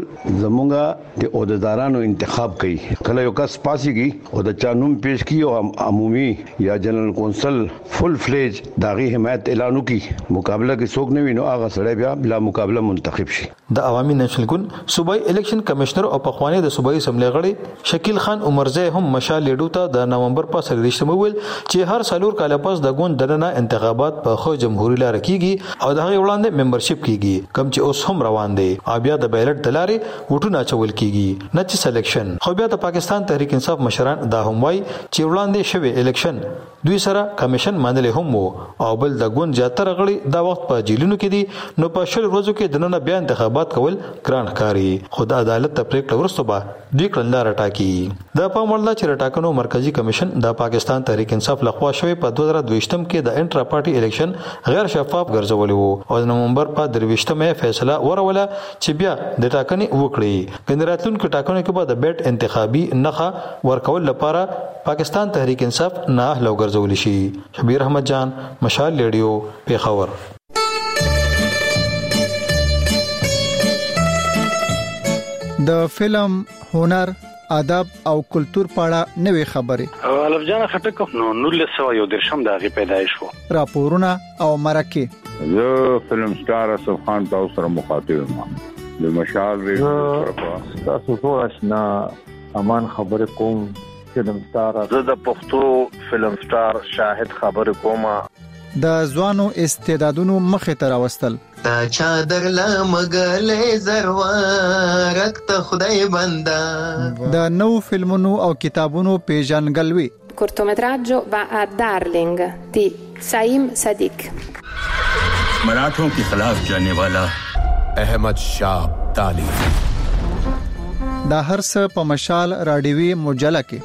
زموږه د عہدیدارانو انتخاب کوي. کله یو کس پاسيږي او د چا نوم پیش کی او عمومي یا جنرال کونسل فل فلیج داغي حمایت اعلان وکي مقابله کې څوک نه وینو هغه سړی بیا بلا مقابله منتخب شي. د عوامي نشل ګوند صوبای الیکشن کمشنر او پخوانی د صوبای اسمبلی غړي شکیل خان عمرزه هم مشال لیډو ته د نومبر په سګریشتمه ویل چې هر سالور کال پس د ګوند دنه انتخابات په خو جمهوریت لار کیږي او دغه وړاندې ممبرشپ کیږي کوم چې اوس هم روان دي او بیا د بیلټ دلارې وټونه چول کیږي نه چې سلیکشن. خو بیا د پاکستان تحریک انصاف مشران دا هم وای چې وړاندې شوی الیکشن دوی سره کمیشن منل هم وو او بل د ګوند جاتر غړي دا وخت په جیلونو کې دي نو په شل ورځو کې دنه بیا انتخابات کول ګران ښکاري. خو د عدالت ته پریکړه ورسته به دوی کړنلار ټاکي. د پاموړل چې ټاکنو مرکزی کمیشن د پاکستان تحریک انصاف لخوا شوی په دوه هزار دوه کې د انټرا پارټي الیکشن غیر شفاف ګرځولې وو او د نومبر په درويشتمه فیصله وروله چې بیا د ټاکنې وکړي. کنيراتلون کې ټاکنو کې به د بیٹ انتخابي نخه ورکول لپاره پاکستان تحریک انصاف نه اهل ګرځول شي. شبیر احمد جان مشال ریډیو پیښور. د فلم هنر ادب او کلچر پاړه نوې خبرې الف جان خټک نو نولس سو یو درشم دغه پیدایش وو. راپورونه او مرکه زه فلم سٹار اسف خان تاسو سره مخاطب یم. د مشال ریډیو تاسو ټول آشنا امان خبر کوم فلم سٹار زه د پښتو فلم سٹار شاهد خبر کوم. د ځوانو استعدادونو مخې ته راوستل. تا چادر لمغلې زروارک ته خدای بندا. د نو فلمونو او کتابونو پیژنګلوي. cortometraggio va a Darling di Saim Sadiq. मराठों के खिलाफ जाने वाला अहमद शाह अब्दाली. دا هر څه په مشال رادیوي مجله کې.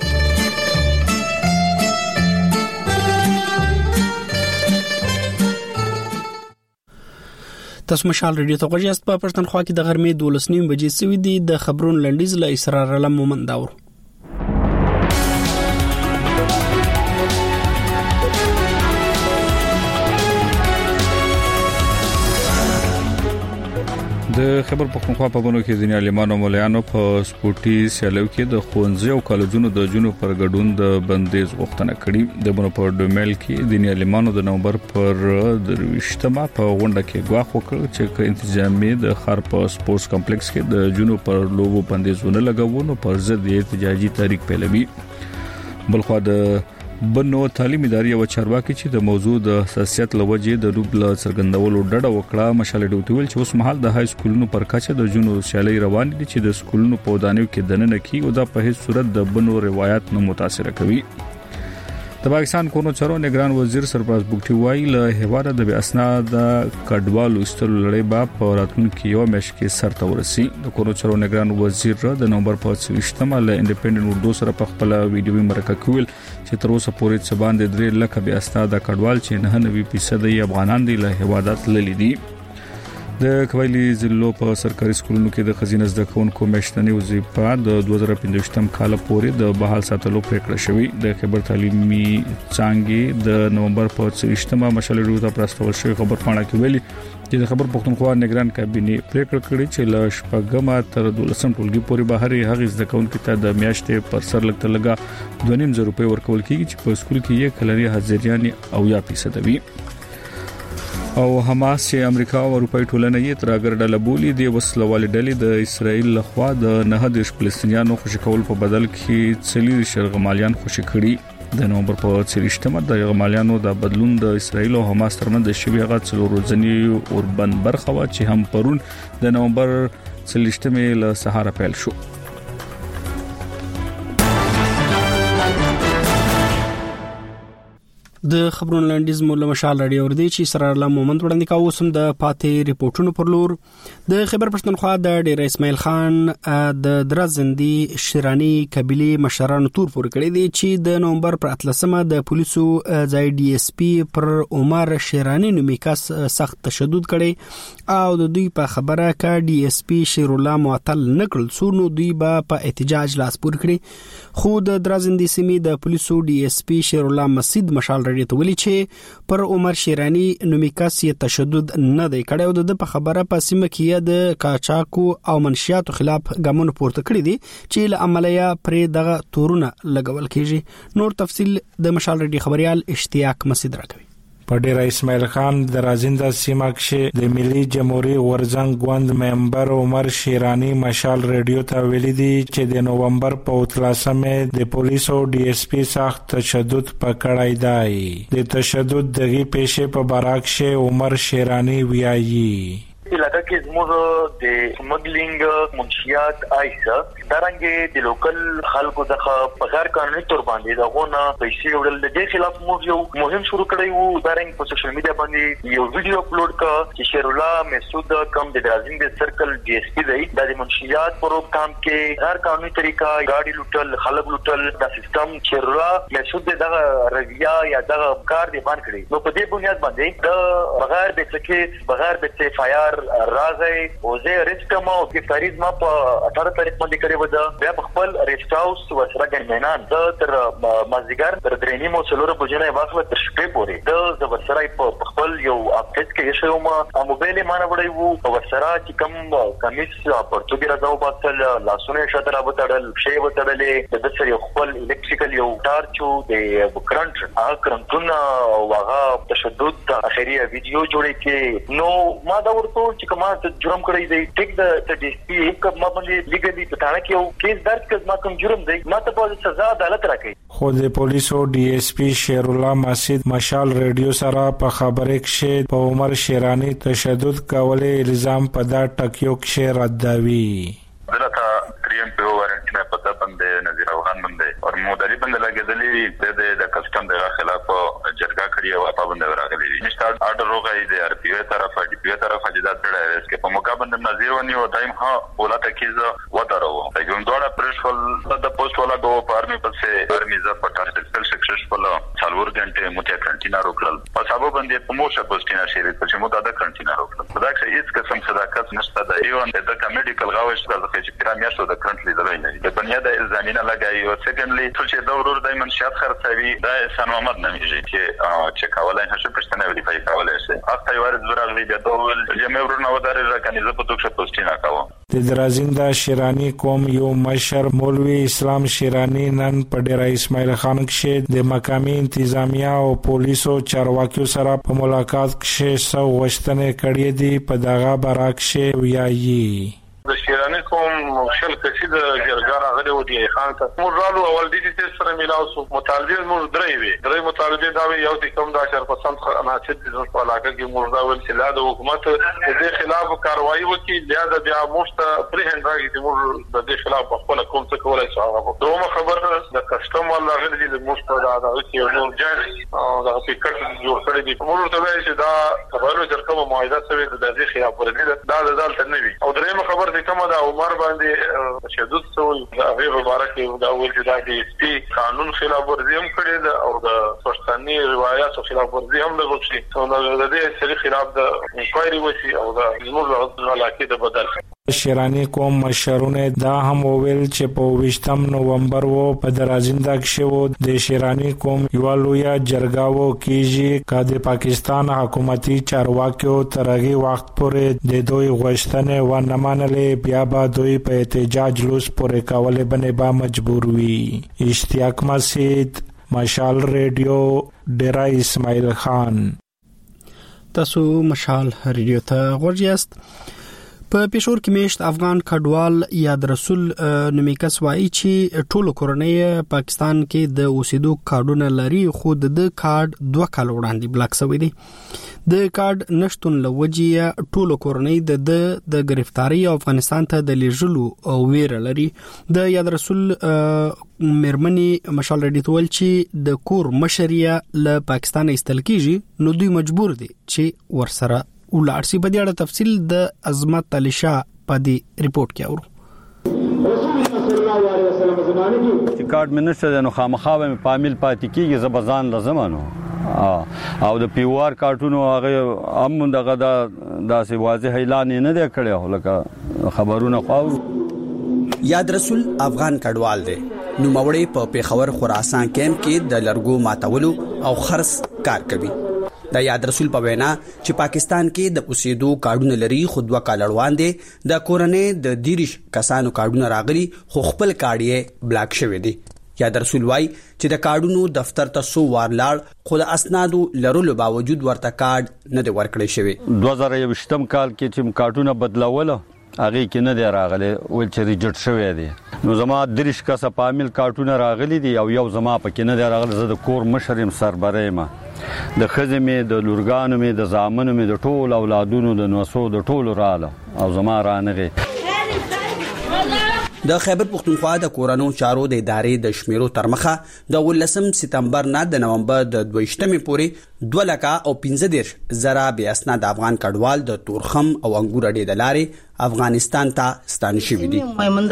تاسو مشال رادیو ته غوښیاست. په پښتونخوا کې د غرمې دولس نیم بجې سوي دي. د خبرونو لنډیز له اسرار الله مومن داور. د خبر پښتونخوا په بونو کې ځینې عالمانو مولانو په سپورتي سیالو کې د خونځي او کالجونو د جنو پر ګډون د بندیز غوښتنه کړې. د بونو په ډومل کې ځینې عالمانو د نومبر پر درويشتمه په غونډه کې غواخ وکړ چې انتظامی د خار په سپورتس کمپلیکس کې د جنو پر لوبو بندیزونه لګاوونو پر ضد احتجاجي تحریک پیلوي. بلخو د بنو تعلیمي ادارې او چارواکي چې د موضوع د حساسیت لوجې د روبل څرګندولو ډډه وکړه. مشال ډوټویل چې اوس مهال د های سکولونو پر کچه د جنو سیالي روان دي چې د سکولونو په ودانیو کې دننه کی او د په هیڅ صورت د بنو روایت نه متاثر کوي. د پاکستان کورونو چارو نگران وزیر سرفراز بوګټي وایي له هواره د بې اسناد کډوالو استلو لړۍ با په راتلونکي یو میاشت کې سر ته ورسي. د کورونو چارو نگران وزیر د نومبر په څلوېښتمه له انډیپندنت اردو سره په خپل ویډیوي مرکه کول چې تر اوسه پورې څه باندې درې لک بې اسناد کډوال چې نه نوي فیصد یې افغانان دي له هوادات للی دي. د کویلی ضلع په سرکاري سکولونو کې د خزینه زده کوونکو میاشتنی وظیفه د دوه زره پنځوستم کال پورې د بحال ساتلو پریکړه شوې. د خبر تعلیمي څانګې د نومبر په څلوېښتمه مشال ډوټا پراستول شوی خبر پاڼه کې ویلي چې د خبر پښتونخوا نگران کابینه پریکړه کړې چې له شپږمه تر دولسم ټولګي پورې بهر هغه زده کوونکو ته د میاشتې پر سر لګ لګا دوه نیم زره روپۍ ورکول کیږي چې په سکول کې یې کلري حاضریان او یا فیصد وي. او حماس چې امریکا او اروپای ټولنه یې ترګر ډله بولی دی وسلوال ډلې د اسرایل لخوا د نه د فلسطینیانو خوشی کول په بدل کې څلور شرغمالیان خوشی کړي. د نومبر په څلوېښتمه د غمالیانو د بدلون د اسرایل او حماس ترمنځ د شوی غا څلور ورځنی اوربند برخه وا چې هم پرون د نومبر څلوېښتمه له سهار پیل شو. د خبرونو لنډیز مولا مشال رادیو ور دي چې سره الله مومند وړاندې کاوه سم د پاتې ریپورتونو پر لور. د خبر پښتونخوا د ډیر اسماعیل خان د درزندي شیرانی قبيله مشرانو تور پور کړی دی چې د نومبر پر اتلسمه د پولیسو ځای ډي اس پی پر عمر شیرانی نومیکاس سخت تشدد کړي او د دوی په خبره کا ډي اس پی شیر الله معطل نکړل سو نو دوی به په احتجاج لاس پور کړي. خو د درزندي سیمې د پولیسو ډي اس پی شیر الله مسجد مشال ته ویلي چې پر عمر شیرانی نومیکاس یې تشدد نه دی کړی او د په خبره په سیمه کې د کاچاکو او منشیاتو خلاف ګامونه پورته کړی دي چې له عملیه پرې دغه تورونه لګول کیږي. نور تفصیل د مشال رډي خبريال اشتیاق مسجد راکوي. په ډیر اسماعیل خان د رازنده سیمه کې د ملي جمهوریت ورزنګ غوند ممبر عمر شیرانی مشال ریډیو ته ویلي دي چې د نومبر په اتلسمه د پولیسو ډي اس پی سخت تشدد پکړای دی. د تشدد دغه پیښه په باراک شه عمر شیرانی ویایي علاقہ کې زموږ د سمګلینګ منشیات آیسا دارنګ د لوکل خلکو دغه په غیر قانوني تور باندې دغه پیسې وړل د دې خلاف موږ یو مهم شروع کړی وو. دارنګ په سوشل میډیا باندې یو ویډیو اپلوډ کړ چې شیر الله مسعود کم د درازین د سرکل ډي اس پی دی د منشیات پروګرام کې غیر قانوني طریقہ گاډي لوټل خلک لوټل د سیستم شیر الله مسعود دغه رویه یا دغه کار دی باندې کړی. نو په دې بنیاد باندې د بغیر د څخه بغیر د اف آی آر راځي او زه ریسټم او ګفتاریز ما په اټھارہ تاریخ باندې کړی و دا بیا په خپل ریسټ هاوس وسره ګرمینان د تر مازیګر تر درېنی مو څلور بجنه واخله تر شپې پورې د زبرسرای په خپل یو اپډیټ کې شوی ما موبایل ما نه وړي وو او ورسره چې کوم کمیس پرتګي راځو باسل لاسونه شتر ابتړل شی وتړلې د سر یو خپل الکتریکل یو ټارچو د کرنٹ هغه کرنټونه او هغه تشدد اخیری ویډیو جوړې کې نو ما دا ورته چې کما ته جرم کړی دی ټیک د ډي اس پي یک ما باندې لیګلی په تاړه کې یو کیس درج کړ ما کوم جرم دی ما ته په سزا عدالت راکړي خو د پولیسو ډي اس پي شیر الله مسجد مشال ریډیو سره په خبرې کې په عمر شیرانی تشدد کولې الزام په دا ټکیو کې رداوي دلته کریم په وارنټ نه پتا باندې نذیر افغان باندې او مودالي باندې لګیدلې د د کسٹم دغه خلاف جرګه کړی او په باندې راغلي نشته آرډر روغی د ار پی او طرفه ډي پی او طرفه جداد کړی اس کې په مقابل د نذیر ونی او دایم ها ولاته کیزه ودارو د ګوندوړه پرشل د پوسټ ولا go پارمي پسې ارمي ز پټه سپیشل سکسسفل څلور غنټه مو ته کنټینا روکل په سبب باندې په موشه پوسټینا شری په مو ته کنټینا روکل دا چې هیڅ قسم صداقت نشته د ایون د میډیکل غوښ د چې پیرامیاشو د کرنټلی دلای نه د بنیاده زمينه لګایي او سکندلی چې د ورور د منشات خرڅوي د سن محمد نمیږي چې چې کولای نشي پښتنه ویریفای کولای شي اخته یو ورځ راغلی د ډول چې مې ورونه ودارې راکني زه په توګه پوسټینا کوم د درازیندا شیرانی قوم یو مشر مولوی اسلام شیرانی نن په ډیره اسماعیل خان کې د مقامی انتظامیه او پولیسو چارواکیو سره په ملاقات کې سو غوښتنې کړې دي په دغه براکشه ویایي د شیرانی کوم شل کسي د جرګار غلي ودی خان ته مورالو اول دي چې سره ملاو سو مطالبه مور درې وي درې مطالبه دا وي یو چې کوم د عشرة پرسنټ عناصر د په علاقه کې موردا ول چې لا د حکومت د دې خلاف کاروایی وکړي بیا د بیا مشت پرې هندراږي چې مور د دې خلاف خپل کوم څه کولای شي هغه دومره خبر د کسٹم ولا غلي د مشت دا د چې نور ځای او د فکر جوړ کړی دي مور ته وایي چې دا خبرو چې کومه معاهده سوي د دې خلاف ورته دا د دالت نه وي او درېمه خبر کومه دا عمر باندې تشدد سوی هغه مبارک دا ول چې دا د سپي قانون خلاف ورزي هم کړی دا او د پښتني روایتو خلاف ورزي هم لغوشي نو د دې سری خلاف د انکوایري وشي او د زموږ علاقه د بدل شیرانی قوم مشرونه دا هم وویل چې په ویشتم نومبر وو په درازیندا کې وو د شیرانی قوم یو لوی جرګاو کیږي چې د پاکستان حکومتي چارواکیو ترغي وخت پورې د دوی غوښتنې و نه منلې بیا به دوی په احتجاج لوس پورې کولې باندې با مجبور وي اشتیاق مسجد مشال ریډیو ډیرا اسماعیل خان تاسو مشال ریډیو ته ورجاست په پېښور کې میشت افغان کډوال یاد رسول نومیکس وایي چې ټولو کورنۍ پاکستان کې د اوسېدو کارډونه لري خو د کارډ دوه کال وړاندې بلاک شوی دی د کارډ نشټون لوجې ټولو کورنۍ د د گرفتاری افغانستان ته د لیږلو او ویره لري د یاد رسول مرمنی مشال ریډیټول چې د کور مشریا له پاکستان ایستل کیږي نو دوی مجبور دي چې ورسره ولارسي په دې اړه تفصیل د عظمت علي شاه په دې ریپورت کې اورو رسول الله صلی الله علیه وسلم زمانه کې چې کارت منسټر د نو خامخاوه پامل پاتې کیږي زبزان لازمانو او د پیوار کارتونو هغه هم دغه داسې واضح اعلان نه دی کړی لکه خبرونه خو یاد رسول افغان کډوال دی نو مورې په پیښور خراسان کیمپ کې د لرګو ماتولو او خرڅ کار کوي د یاد رسول په وینا چې پاکستان کې د اوسېدو کارډونه لري خو دوه کال وړاندې د کورنۍ د دیریش کسانو کارډونه راغلي خو خپل کارډ یې بلاک شوی دی یاد رسول وای چې د کارډونو دفتر ته سو وار لاړ خو د اسنادو لرلو باوجود ورته کارډ نه دی ورکړی شوی دوه زره یوویشتم کال کې چې کارډونه بدلول هغه کې نه دی راغلی ول چې ریجکټ شوی دی نو زما دیریش کسه پامل کارټونه راغلي دي او یو زما پکې نه دی راغلی زه د کور مشرم سربره ما د خزمې د لورګانو مې د زامنو مې د ټول اولادونو د نوسو د ټول رااله او زما رانغه د خیبر پختونخوا د کورونو چارو د ادارې د شمیرو ترمخه د ولسم ستمبر نه د نومبر د دویشتمې پورې دوه لکه او پنځه دېرش زره بې اسناد افغان کډوال د تورخم او انګور اډې د لارې افغانستان ته ستانه شوي دي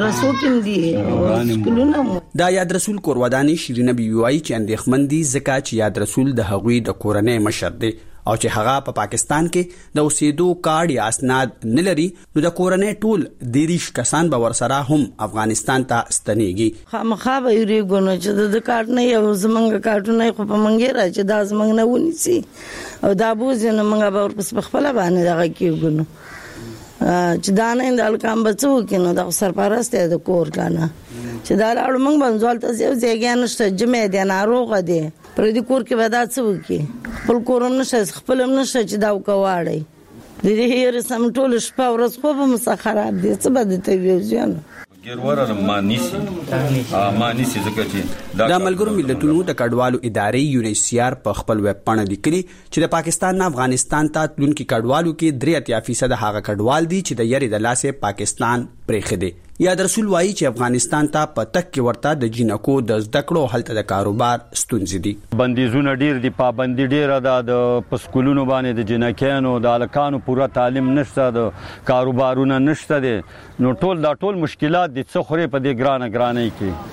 دا یاد رسول کورودانی شیرینه بیبي وایي چې اندېښمن دي ځکه چې یاد رسول د هغوی د کورنۍ مشر دی او چې هغه په پا پاکستان کې د اوسېدو کارډ یا اسناد نه لري نو د کورنۍ ټول دیریش کسان به ورسره هم افغانستان ته ستنېږي خامخا به یریږو نو چې د کارډ نه یو زمونږ کارډونه خو په منګې را چې دا زمونږ نه ونیسي او دا بوځي نو موږ به ورپسې په خپله باندې دغه کېږو نو چې دا نه د هلکان به څه وکړي نو دغه سرپرست دی د کور که نه چې دا لاړو موږ به همزولته یو ځایګی نشته جمع دی ناروغه دی پردي کور کې به دا څه وکړي خپل کور هم نشته خپل هم نشته چې دا وکړه واړی د هیر سم ټول شپه ورځ خو به مسخرات دي څه به د تلویزیون ګیروره مانیسی مانیسی ځکه چې د ملګرو ملتونو د کډوالو ادارې یونیسیار په خپل ویب پاڼه لیکلي چې د پاکستان نه افغانستان ته تلونکي کډوالو کې درې اتیا فیصد هغه کډوال دي چې د یری د لاسه پاکستان پرېخي دي. یاد رسول وایي چې افغانستان ته په تک کې ورته د جنکو د زده کړو هلته د کاروبار ستونزې دي. بندیزونه ډیر دي، پابندي ډیره ده، د پسکولونو باندې د جنکانو د الکانو پوره تعلیم نشته، د کاروبارونه نشته دي، نو ټول دا ټول مشکلات دي څه خوري په دې ګرانه ګرانه کې.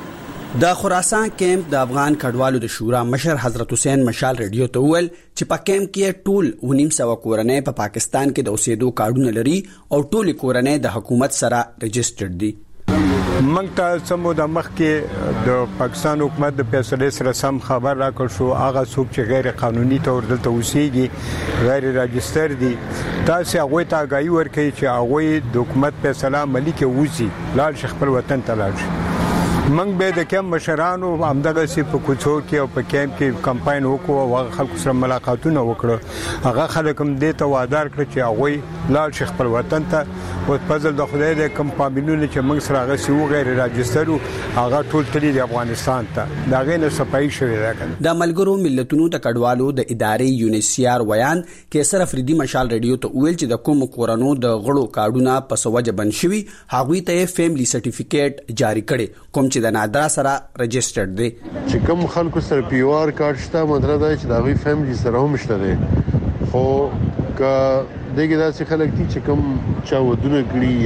د خراسان کیمپ د افغان کډوالو د شورا مشر حضرت حسین مشال ریډیو ته وویل چې په کیمپ کې ټول ونیم سو کورنۍ په پاکستان کې د اوسېدو کارډونه لري او ټول کورنۍ د حکومت سره رجسټرډ دي. موږ ته سمو د مخ کې د پاکستان حکومت د فیصله سره سم خبر راکړ شو، هغه څوک چې غیر قانوني تور دلته اوسېږي غیر راجستر دي، تاسو هغه ته آگاهي ورکړئ چې هغه د حکومت فیصله عملي کې وځي، لاړ شي خپل وطن ته لاړ شي. منګ به د کم مشرانو همدغه سی په کوڅو کې او په کیمپ کې کمپاین وکړو او هغه خلکو سره ملاقاتونه وکړو، هغه خلک هم دې ته وادار کړ چې هغه لاړ شي خپل وطن ته. او فضل د خدای د کم فامیلونو چې موږ سره هغه سی غیر راجسترو هغه ټول تللی د افغانستان ته دا غینه صفای شوی دا کنه. د ملګرو ملتونو د کډوالو د ادارې یونیسیار ویان کې سره فریدي مشال ریډیو ته ویل چې د کوم کورونو د غړو کارډونه په سوجه بن شوی هغه ته فیملی سرټیفیکیټ جاری کړي کوم چې د نادرا سره رجسټرډ دي. چې کوم خلکو سره پی او آر کارت شته مطلب دا چې دا غوي فیملی سره هم شته دي، خو کا دغه داسې خلک دي چې کوم چا ودونه کړی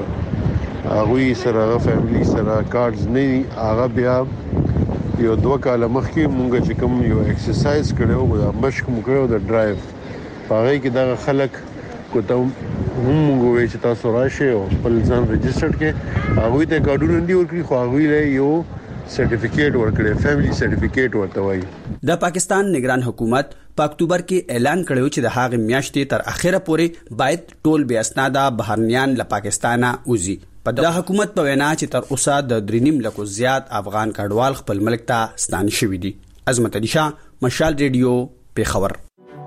یا هغه سره فیملی سره کارتز نه هغه بیا یو دوه کال مخکې مونږ چې کوم یو ایکسرسایز کړو دا مشق مو کړو د ډرایو هغه کې دا خلک کوته هم موږ چې تاسو راشي او خپل ځان رجسټر کې هغه ته کارډونه دی ورکړي، خو هغه له یو سرټیفیکیټ ورکړي، فیملی سرټیفیکیټ ورته وایي. د پاکستان نگران حکومت په اکتوبر کې اعلان کړو چې د هغه میاشتې تر اخره پورې باید ټول بیا اسناده بهرنیان له پاکستانه وځي. په د حکومت په وینا چې تر اوسه د درینیم لکو زیات افغان کډوال خپل ملک ته ستان شوي دي. عظمت علي شاه، مشال ریډیو، پیښور.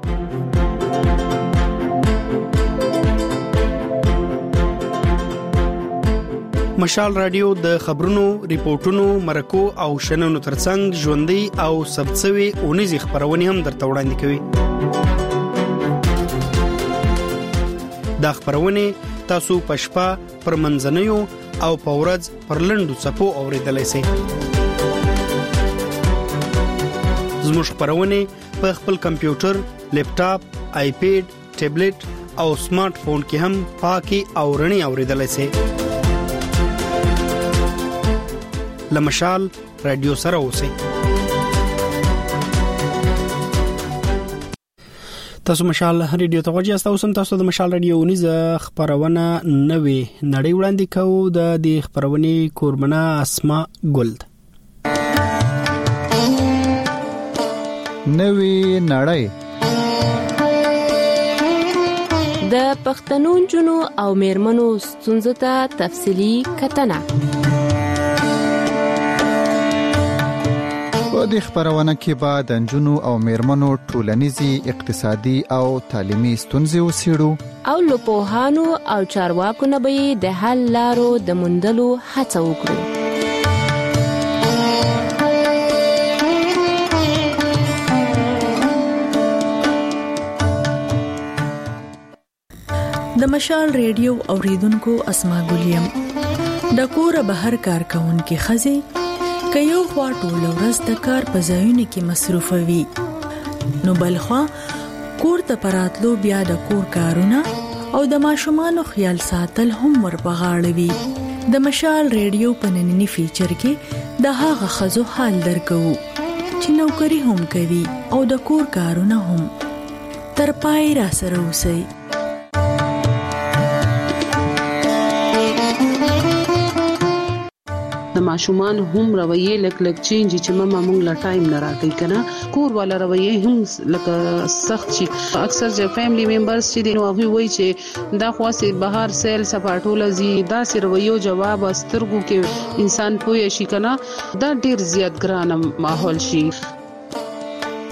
مشال رادیو د خبرونو، ریپورتونو، مرکو او شننو ترڅنګ ژوندۍ او ثبتسوي اونیزي خبرونه هم درته وړاندې کوي. دا خبرونه تاسو په شپه پر منځنیو او په ورځ پر لنډو صفو اوریدلای شئ. زموږ خبرونه په خپل کمپیوټر، لیپټاپ، آیپیډ، ټابلیټ او سمارټ فون کې هم پاکي او رڼي اوریدلای شئ. لمشال رادیو سره اوسئ. تاسو مشال رادیو ته غوږی تاسو تاسو د مشال رادیو نیزه خبرونه نوې نړۍ وړاندې کوو. د دې خبرونه کورمنه اسما ګلد. نوې نړۍ د پښتنو جنو او میرمنو ستونزو ته تفصیلی کتنه. په دې خبرونه کې به د نجونو او میرمنو ټولنیزي، اقتصادي او تعلیمي ستونزې وڅېړو او له پوهانو او چارواکو نه به د حل لارو د موندلو هڅه وکړو. د مشال ریډیو اوریدونکو اسما ګلیم د کور بهر کار کوونکې خزي که یو خوا ټول ورځ د کار په ځایونو کې مصروفه وي، نو بلخوا کور ته پراتلو بیا د کور کارونه او د ماشومانو خیال ساتل هم ورپغاړه وي. د مشال ریډیو په نننی فیچر کې د هغه خزو حال درکو چې نوکری هم کوي او د کور کارونه هم. تر پای را سره اوسئ. د ماشومان هم رویه لک لک چینج چې ماما مونږ لا ټایم نه راکې کنه، کور والا رویه هم لکه سخت شي. اکثر چې فیملی ممبرز چې دی نو هغه وایي چې دا خاصه بهر سیل سپاټول زی دا سر رویو جواب استرګو کې انسان پوي شي کنه، دا ډیر زیات ګران ماحول شي.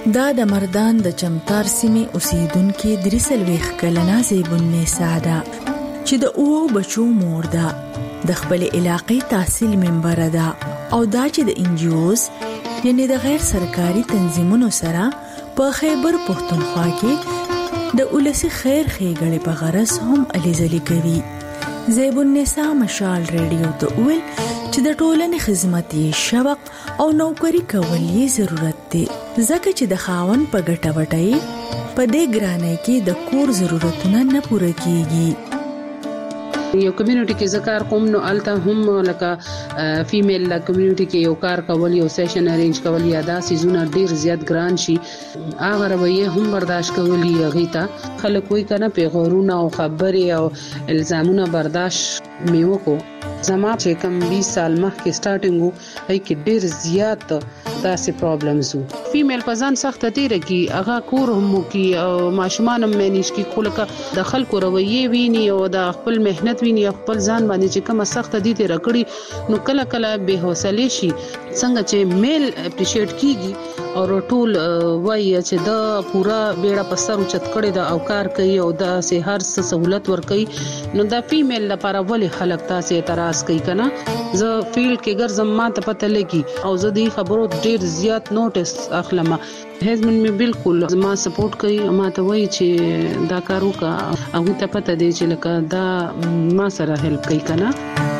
دا د مردان د چمتار سیمې اوسیدونکو درسلويخ کلنه زیبالنساء ده چې د اوو بچو مور ده، د خپل علاقې تحصیل منبر ده او دا چې د انجیوز یعنی د غیر سرکاري تنظیمونو سره په خیبر پښتونخوا کې د اولسي خیر خېګړې په غرض هم الیزلي کوي. زیبالنساء مشال ریډیو ته ویل چې د ټولنې خدمت یې شوق او نوکری کول یې ضرورت دی، ځکه چې د خاون په ګټه وټای په دې ګرانۍ کې د کور ضرورتونه نه پوره کیږي. یو کمیونټي کې ذکر کوم نو الته هم لکه فیمیل لا کمیونټي کې یو کار کول، یو سیشن ارینج کول یا دا سيزونه ډیر زیات ګران شي، هغه رویه هم برداشت کولی غیتا خلک وای کنه پیغورونه او خبرې او الزامونه برداشت میو کو. زما چې کم بیس سال مخکې سٹارټینګ وو هي کې ډیر زیات داسې پرابلمز وو. فیمیل په ځان سخت تیره کی هغه کور هم کی او ماشومان هم مینیش کی خلک د خلکو رویه ویني او د خپل مهنت ویني خپل ځان باندې چې کوم سخت دي تیره کړی نو کله کله به حوصله شي څنګه چې میل اپریشیټ کیږي او ټول وایي چې دا پورا بیړه په سر اوچت کړی دا او کار کوي او دا سه هر څه سہولت ور کوي نو دا فیمیل لپاره ولې خلک تاسو اعتراض کوي کنه. زه فیلډ کې ګرځم ما ته پته لګي او زه دې خبرو ډیر زیات نوټس اخلم. هزمن می بالکل ما سپورټ کوي، ما ته وایي چې دا کار وکړه او ته پته دی چې لکه دا ما سره هیلپ کوي کنه.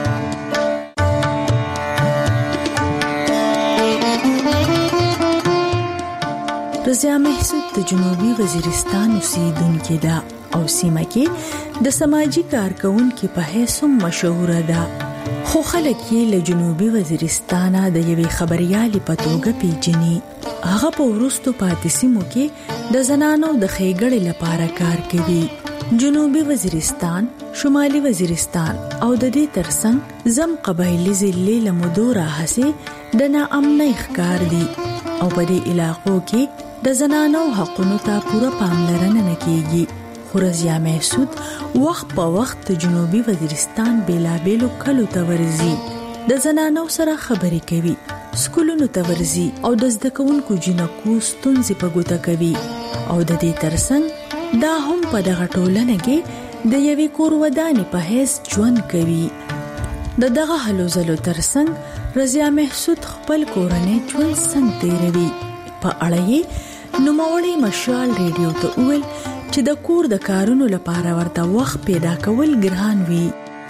رضا محسود د جنوبي وزیرستان اوسیدونکې ده او سیمه کې د سماجی کارکونکو په حیث مشهور ده، خو خلک یې له جنوبي وزیرستان د یوې خبريالې په توګه پیژني. هغه په ورستو پاتې سیمو کې د زنانو د خېګړې لپاره کار کوي. جنوبي وزیرستان، شمالي وزیرستان او د دې ترڅنګ زم قبایلی ضلع له مودو راهسي د ناامنۍ ښکار دي او په دې علاقو کې د زنانو حقونو ته پوره پاملرنه نه کیږي. خو رضا محسود وخت په وخت جنوبي وزیرستان بیلابېلو کلو ته ورځي، د زنانو سره خبرې کوي، سکولونو ته ورځي او د زده کوونکو جنکو ستونزې په ګوته کوي او د دې ترڅنګ دا هم په دغه ټولنه کې د یوې کور ودانې په حیث ژوند کوي. د دغه هلو ځلو ترڅنګ رضا محسود خپل کورنۍ ژوند څنګه تیروي په اړه یې نوموړی مشال ریډیو ته ویل چې د کور د کارونو لپاره ورته وخت پیدا کول ګران وي.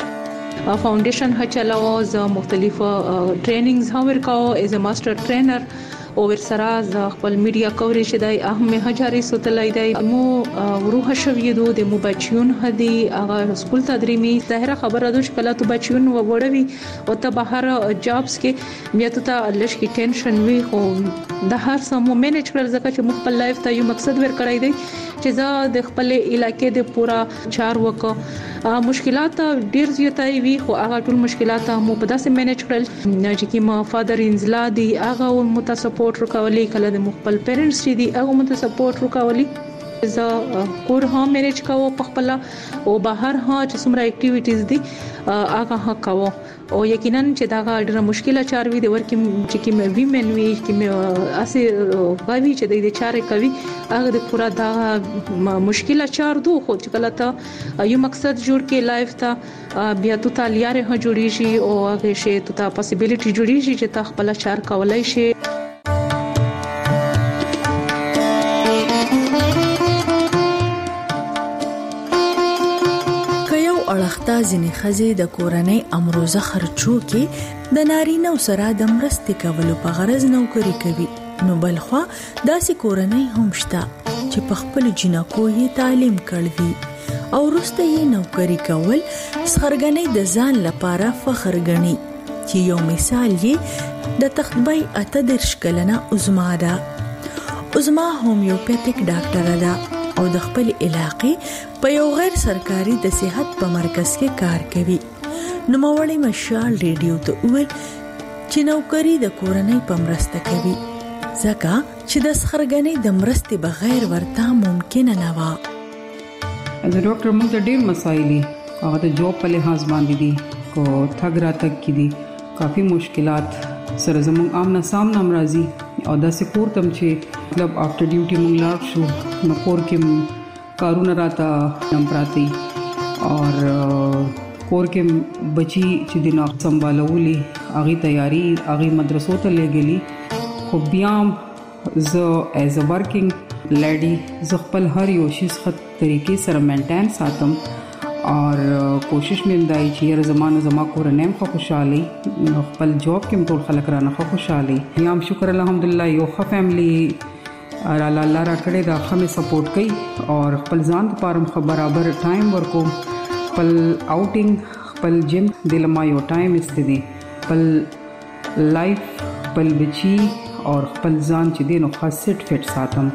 فاونډیشن هچلاو ز مختلف ټریننګز هم ورکاو ایز ا ماستر ټرینر او ورسره ز خپل میډیا کوریج دی اهم هجاري ستلای دی مو روح شویدو د مو بچیون هدي هغه سکول تدریمي ظاهره خبره ده چې کله ته بچیون وړوي او ته بهر جابس کې بیا ته لږ کې ټینشن وي خو د هر څه مو مینیج کړل ځکه چې مو خپل لایف ته یو مقصد ور کړی دی چې زه د خپل علاقې د پورا چار وکړه. مشکلات ډیر زیاتای وي خو هغه ټول مشکلات مو په داسې مینیج کړل چې کی ما فادر انزلا دی هغه مت سپورټ وکولي، کله د خپل پیرنټس چې دی هغه مت سپورټ وکولي. زه کور هم مینیج کوم په خپل او بهر ها چې څومره اکټیویټیز دي هغه ها کوم او یقینا چې دا ډېر مشکله چار وي د ورکې چې کی مې ویمن وي چې مې اسه غوي چې د دې چارې کوي هغه د پورا دا مشکله چار دوه خو چې کله ته یو مقصد جوړ کې لایف ته بیا تو تالیاره ها جوړی شي او هغه شی ته پاسیبিলিټي جوړی شي چې تا خپل چار کولای شي. اړختا ځنې خزې د کورنۍ امروزه خرچو کې د نارینه سره د مرستې کولو په غرض نوکری کوي، نو بلخوا داسې کورنۍ هم شته چې په خپل جنکو یې تعلیم کړی او وروسته یې نوکری کول څرګندې د ځان لپاره فخر ګڼي. چې یو مثال یې د تختبای اته درش کلنه عظما ده. عظما هومیوپیتیک ډاکټر ده او د خپل علاقې په یو غیر سرکاري د صحت په مرکز کې کار کوي. نو مولوی مشال ریډیو ته ویل چې نوکری د کورنۍ په مرسته کوي ځکه چې د څرګندې د مرستې بغیر ورته ممکن نه و. د ډاکټر موږ ډېر مسایل هغه د جوب په لحاظ باندې دي کو ثګ راتګ کې دي کافي مشکلات سره زموږ آمنا سامنا مرضی او د سپورت هم چې مطلب افټر ډیوټي مونږ لاړ شو نو کور کې کارونه راته نم پراتی اور کور کې بچي چې د ناخ سنبالولي اغي تیاری اغي مدرسو ته لګلی خو بیا زه ایز ا ورکینګ لیډي زه خپل هر یو شي خط طریقې سره مینټین ساتم اور کوشش مې دای چې هر زمانه زما کور نیم خو خوشحالي خپل جاب کې ټول خلک را نه خوشحالي یم شکر الحمدلله یو ښه فیملی را الله را کړې دا خمه سپورټ کوي اور خپل ځان لپاره خو برابر ټایم ورکو خپل آوټینګ خپل جیم دلما یو ټایم استدي خپل لایف خپل بچي اور خپل ځان چې دینو خاص سټ فټ ساتم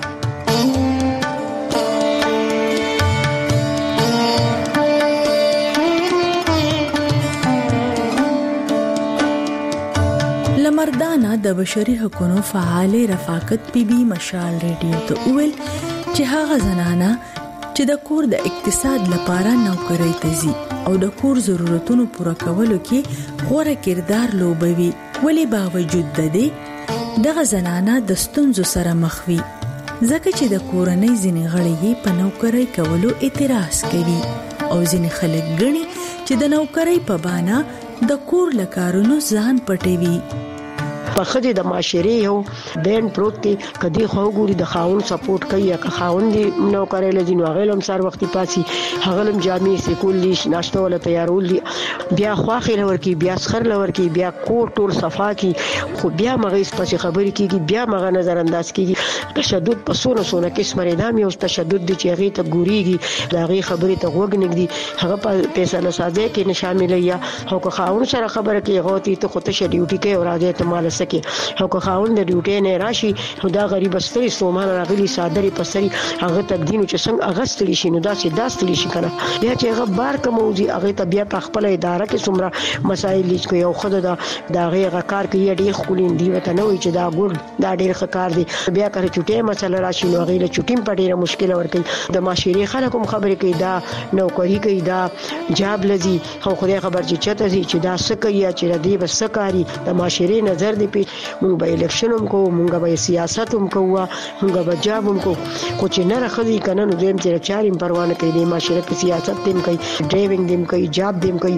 لمردانا د بشري حقوقو فعال رفاقت بي بي مشال ریډیو ته ویل چې هغه زنانه چې د کور د اقتصاد لپاره نوکری ته ځي او د کور ضرورتونو پوره کولو کې غوره کردار لوبوي ولی باوجود د دې دغه زنانه د ستونزو سره مخ وي ځکه چې د کورنۍ ځینې غړي په نوکری کولو اعتراض کوي او ځینې خلک ګڼي چې د نوکری په بهانه د کور لکارونو ځان پټوي په خدي د معاشري یو دین پروت دی کدي خو ګوري د خاون سپورټ کوي یا خاون دی نو کوي لذینو غلم سر وختي پاسي هغلم جامع سکول لیش ناشته ولا تیارول بیا خواخي لور کی بیا سخر لور کی بیا کوټ ټول صفا کی خو بیا مغیس پسې خبرې کیږي بیا مغه نظر انداز کیږي تشدد په سونه سونه کې سمره دام یو تشدد دی چې هغه ته ګوريږي دا غي خبرې ته وګ نګدي هغه په پیسې له سازه کې نه شامل یا هو خاون سره خبره کوي غوتی ته خو ته ډیوټي کې اور راځي ته مال کې او که خاوند د ډیوټي نه راشي خدا غریب ستري سومان راغلي صادري پسري هغه تدینو چې څنګه اغستلی شي نو داسې داستلی شي کنه بیا چې هغه بار کوموزي هغه ته بیا په خپل اداره کې څومره مسایل لیک کوي او خود دا دا غي کار کوي ډیر خولین دی وته نه وي چې دا ګور دا ډیر ښه کار دی بیا کړه چټي مسله راشي نو هغه له چټیم په ډیره مشکل ورکړي د معاشري خلکو خبرې کوي دا نوکری کوي دا جاب لذي خو خدای خبر چې چته زی چې دا سکه یا چې ردی بس سکاري د معاشري نظر دی مونږ به الیکشن هم کوو مونږ به سیاست هم کوو مونږ به جاب هم کوو خو چې نه راخدي کنه نو دیم چې چاریم پروانه کوي د معاشره کې سیاست دیم کوي ډرایوینګ دیم کوي جاب دیم کوي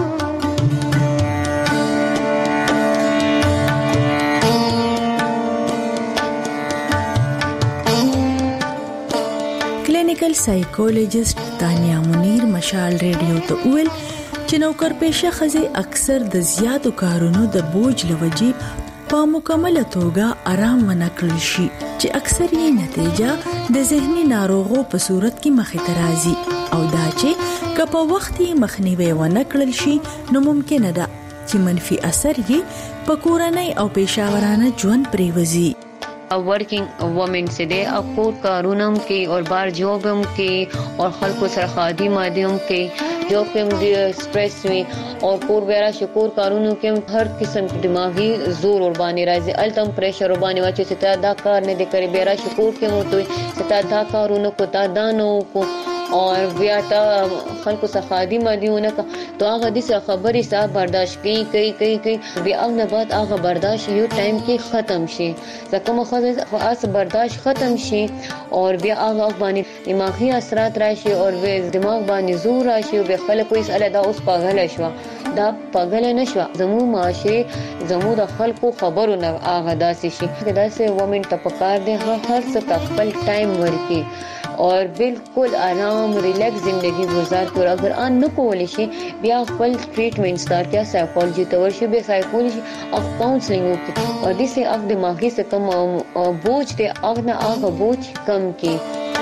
کلینیکل سایکولوژیسټ تانیا منیر مشال ریډیو ته ویل چې نوکر پیشه خزه اکثر د زیاتو کارونو د بوج لوجې په مکمله توګه آرام ونکړل شي چې اکثر یې نتیجه د ذهني ناروغو په صورت کې مخې ته راځي او دا چې که په وخت یې مخنیوي ونکړل شي نو ممکن ده چې منفي اثر یې په کورنۍ او پیشاورانه ژوند پریوزي ورکنگ وومن سے دے اکور کارونم کے اور بار جوبم کے اور خلق سر خادی مادیم کے جو کہ سٹریس میں اور کور ویرا شکور کارونو کے ہر قسم کی دماغی زور اور بانے رازے التم پریشر اور بانے واچو ستا دا کار نے دے کرے بیرا شکور کے موتوی ستا دا کارونو کو تا دانو کو اور بیا تا خلق سر خادی مادیونه کا تو هغه د څه خبرې سره برداشت کوي کوي کوي کوي بیا او نه بعد هغه برداشت یو ټایم کې ختم شي ځکه مخه خاص برداشت ختم شي اور بیا هغه باندې دماغي اثرات راشي اور دماغ باندې زور راشي او بیا خلک کوئی سره دا اوس پاگل شو دا پاگل نه شو زمو معاشره زمو د خلکو خبرو نه هغه داسې شي داسې وومن تپکار دي هر څه خپل ټایم ورکی اور بالکل آرام ریلیکس زندگی گزار کر اگر ان نہ کولی شي بیا خپل ټریټمنټ سٹارټ یا سایکولوژي ته ورشي بیا سایکولوژي او کاونسلینګ وکړي او د سه اف دماغي څخه کم بوج ته اغه نه اغه بوج کم کی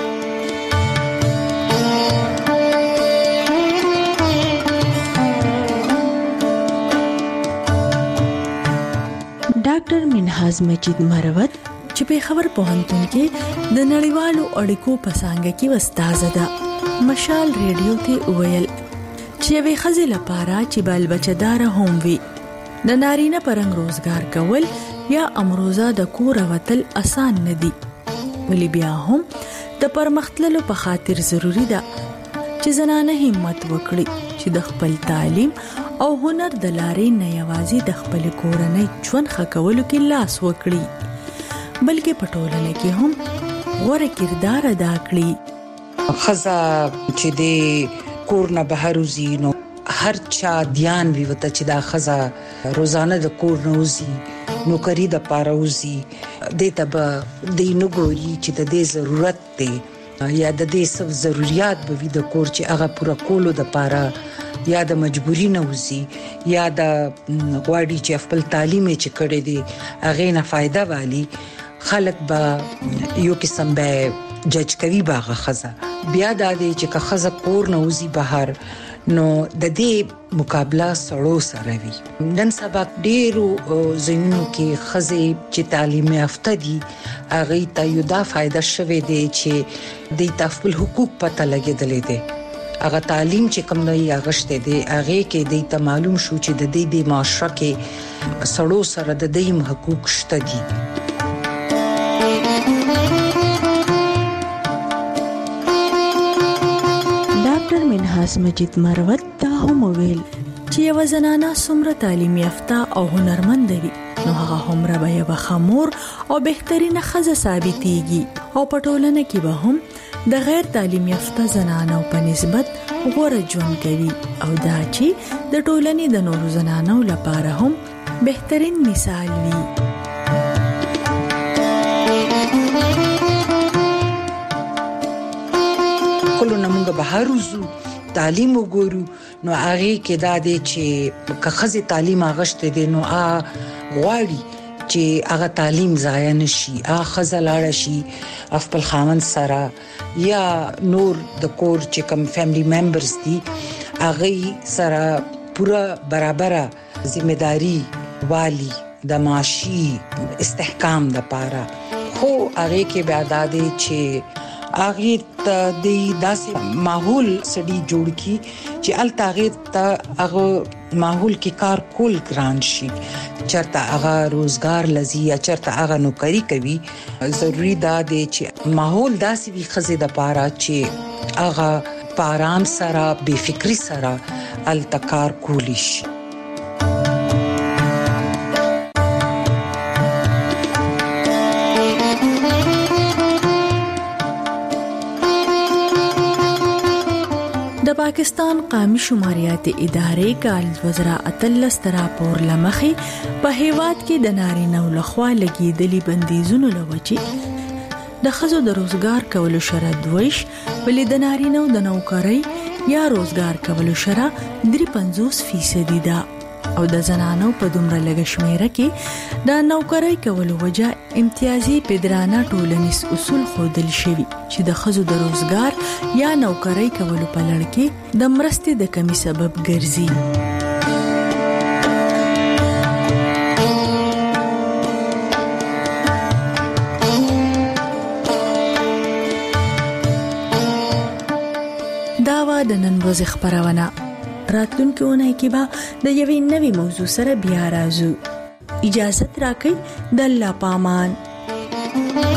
ډاکټر منهاز مجید مروت چې په خبر پوهنتون کې د نړیوالو اړیکو په څنګه کې استاد ده مشال ریډیو ته ویل چې یوې خزې لپاره چې بال بچدار هم وي د نارینه پرنګ روزګار کول یا امروزه د کور وتل آسان نه دي ولی بیا هم د پرمختللو په خاطر ضروری ده چې زنانه همت وکړي چې د خپل تعلیم او هنر د لارې نه یوازې د خپل کورنۍ ژوند ښه کولو کې لاس وکړي بلکې په ټولنه کې هم غوره کردار ادا کړي. خزا چې د کور نه بهر وزي نو هر چا دیان وی وته چې دا خزا روزانه د کور نه وزي نو کری د پاره وزي د تب د نګوري چې د دې ضرورت دی یا د دې سب ضرورت به وي د کور چې هغه پورا کولو د پاره یا د مجبوری نه وزي یا د غواړي چې خپل تعلیم چې کړي دي هغه نه فائدہ والی خلک به یو قسم به جج کوي باغه خزا بیا د دې چې که خزا کور نه وزي بهر نو د دې مقابله سړو سره وي. نن سبا ډیرو زینو کې خزې چې تعلیم یافته دي هغه ته یو دا فائدہ شوه دی چې د خپل حقوق پته لګیدلې دي. هغه تعلیم چې کوم نه یې اغشته دي هغه کې د ته معلوم شو چې د دې د معاشره کې سړو سره د دې حقوق شته دي. منحاس مجید مروت دا هم ویل چې یو زنانه څومره تعلیم یافته او هنرمند وي نو هغه هم را به یو خمور او بهترینه ښځه ثابتېږي او په ټولنه کې به هم د غیر تعلیم یافته زنانو په نسبت غوره ژوند کوي او دا چې د ټولنې د نورو زنانو لپاره هم بهترین مثال وي. کله موږ بهر وزو تعلیم وګورو نو هغه کې دا دی چې که خزه تعلیم اغشته دي نو ا غواړي چې هغه تعلیم ضایع نشي ا خزه لاړ شي خپل خاوند سره یا نور د کور چې کوم فیملی ممبرز دي هغه سره پورا برابر ذمہداري والی د معاشي استحکام د پاره خو هغه کې بیا دا دی چې هغه ته د داسې ماحول سړي جوړ کی چې التاغه ته هغه ماحول کې کار کول ګران شي چرته هغه روزګار لذي یا چرته هغه نوکری کوي. ضروری دا دی چې ماحول داسې وي خزه د پاره چې هغه پارام سره بے فکری سره التکار کولی شي. د پاکستان قومي شماریات ادارې کال دو هزار اتلس راپور لمخې په هیواد کې د نارینه لخوا لګیدلي بندیزونو لوجې د ښځو د روزګار کولو شرط ویش ولې د نارینه د نوکرۍ یا روزګار کولو شرط درې پنځوس فیصد ده او د زنانو په دومره لږ شمیره کې د نوکرۍ کولو وجه امتیازي پدرانه ټولنیز اصول خودل شوی چې د ښځو د روزګار یا نوکرۍ کولو په لړ کې د مرستې د کمی سبب ګرځي. دا و د نن ورځې خبرونه. راتلونکي اونۍ کې به د یوې نوې موضوع سره بیا راځو. اجازه راکړئ. د الله پامان.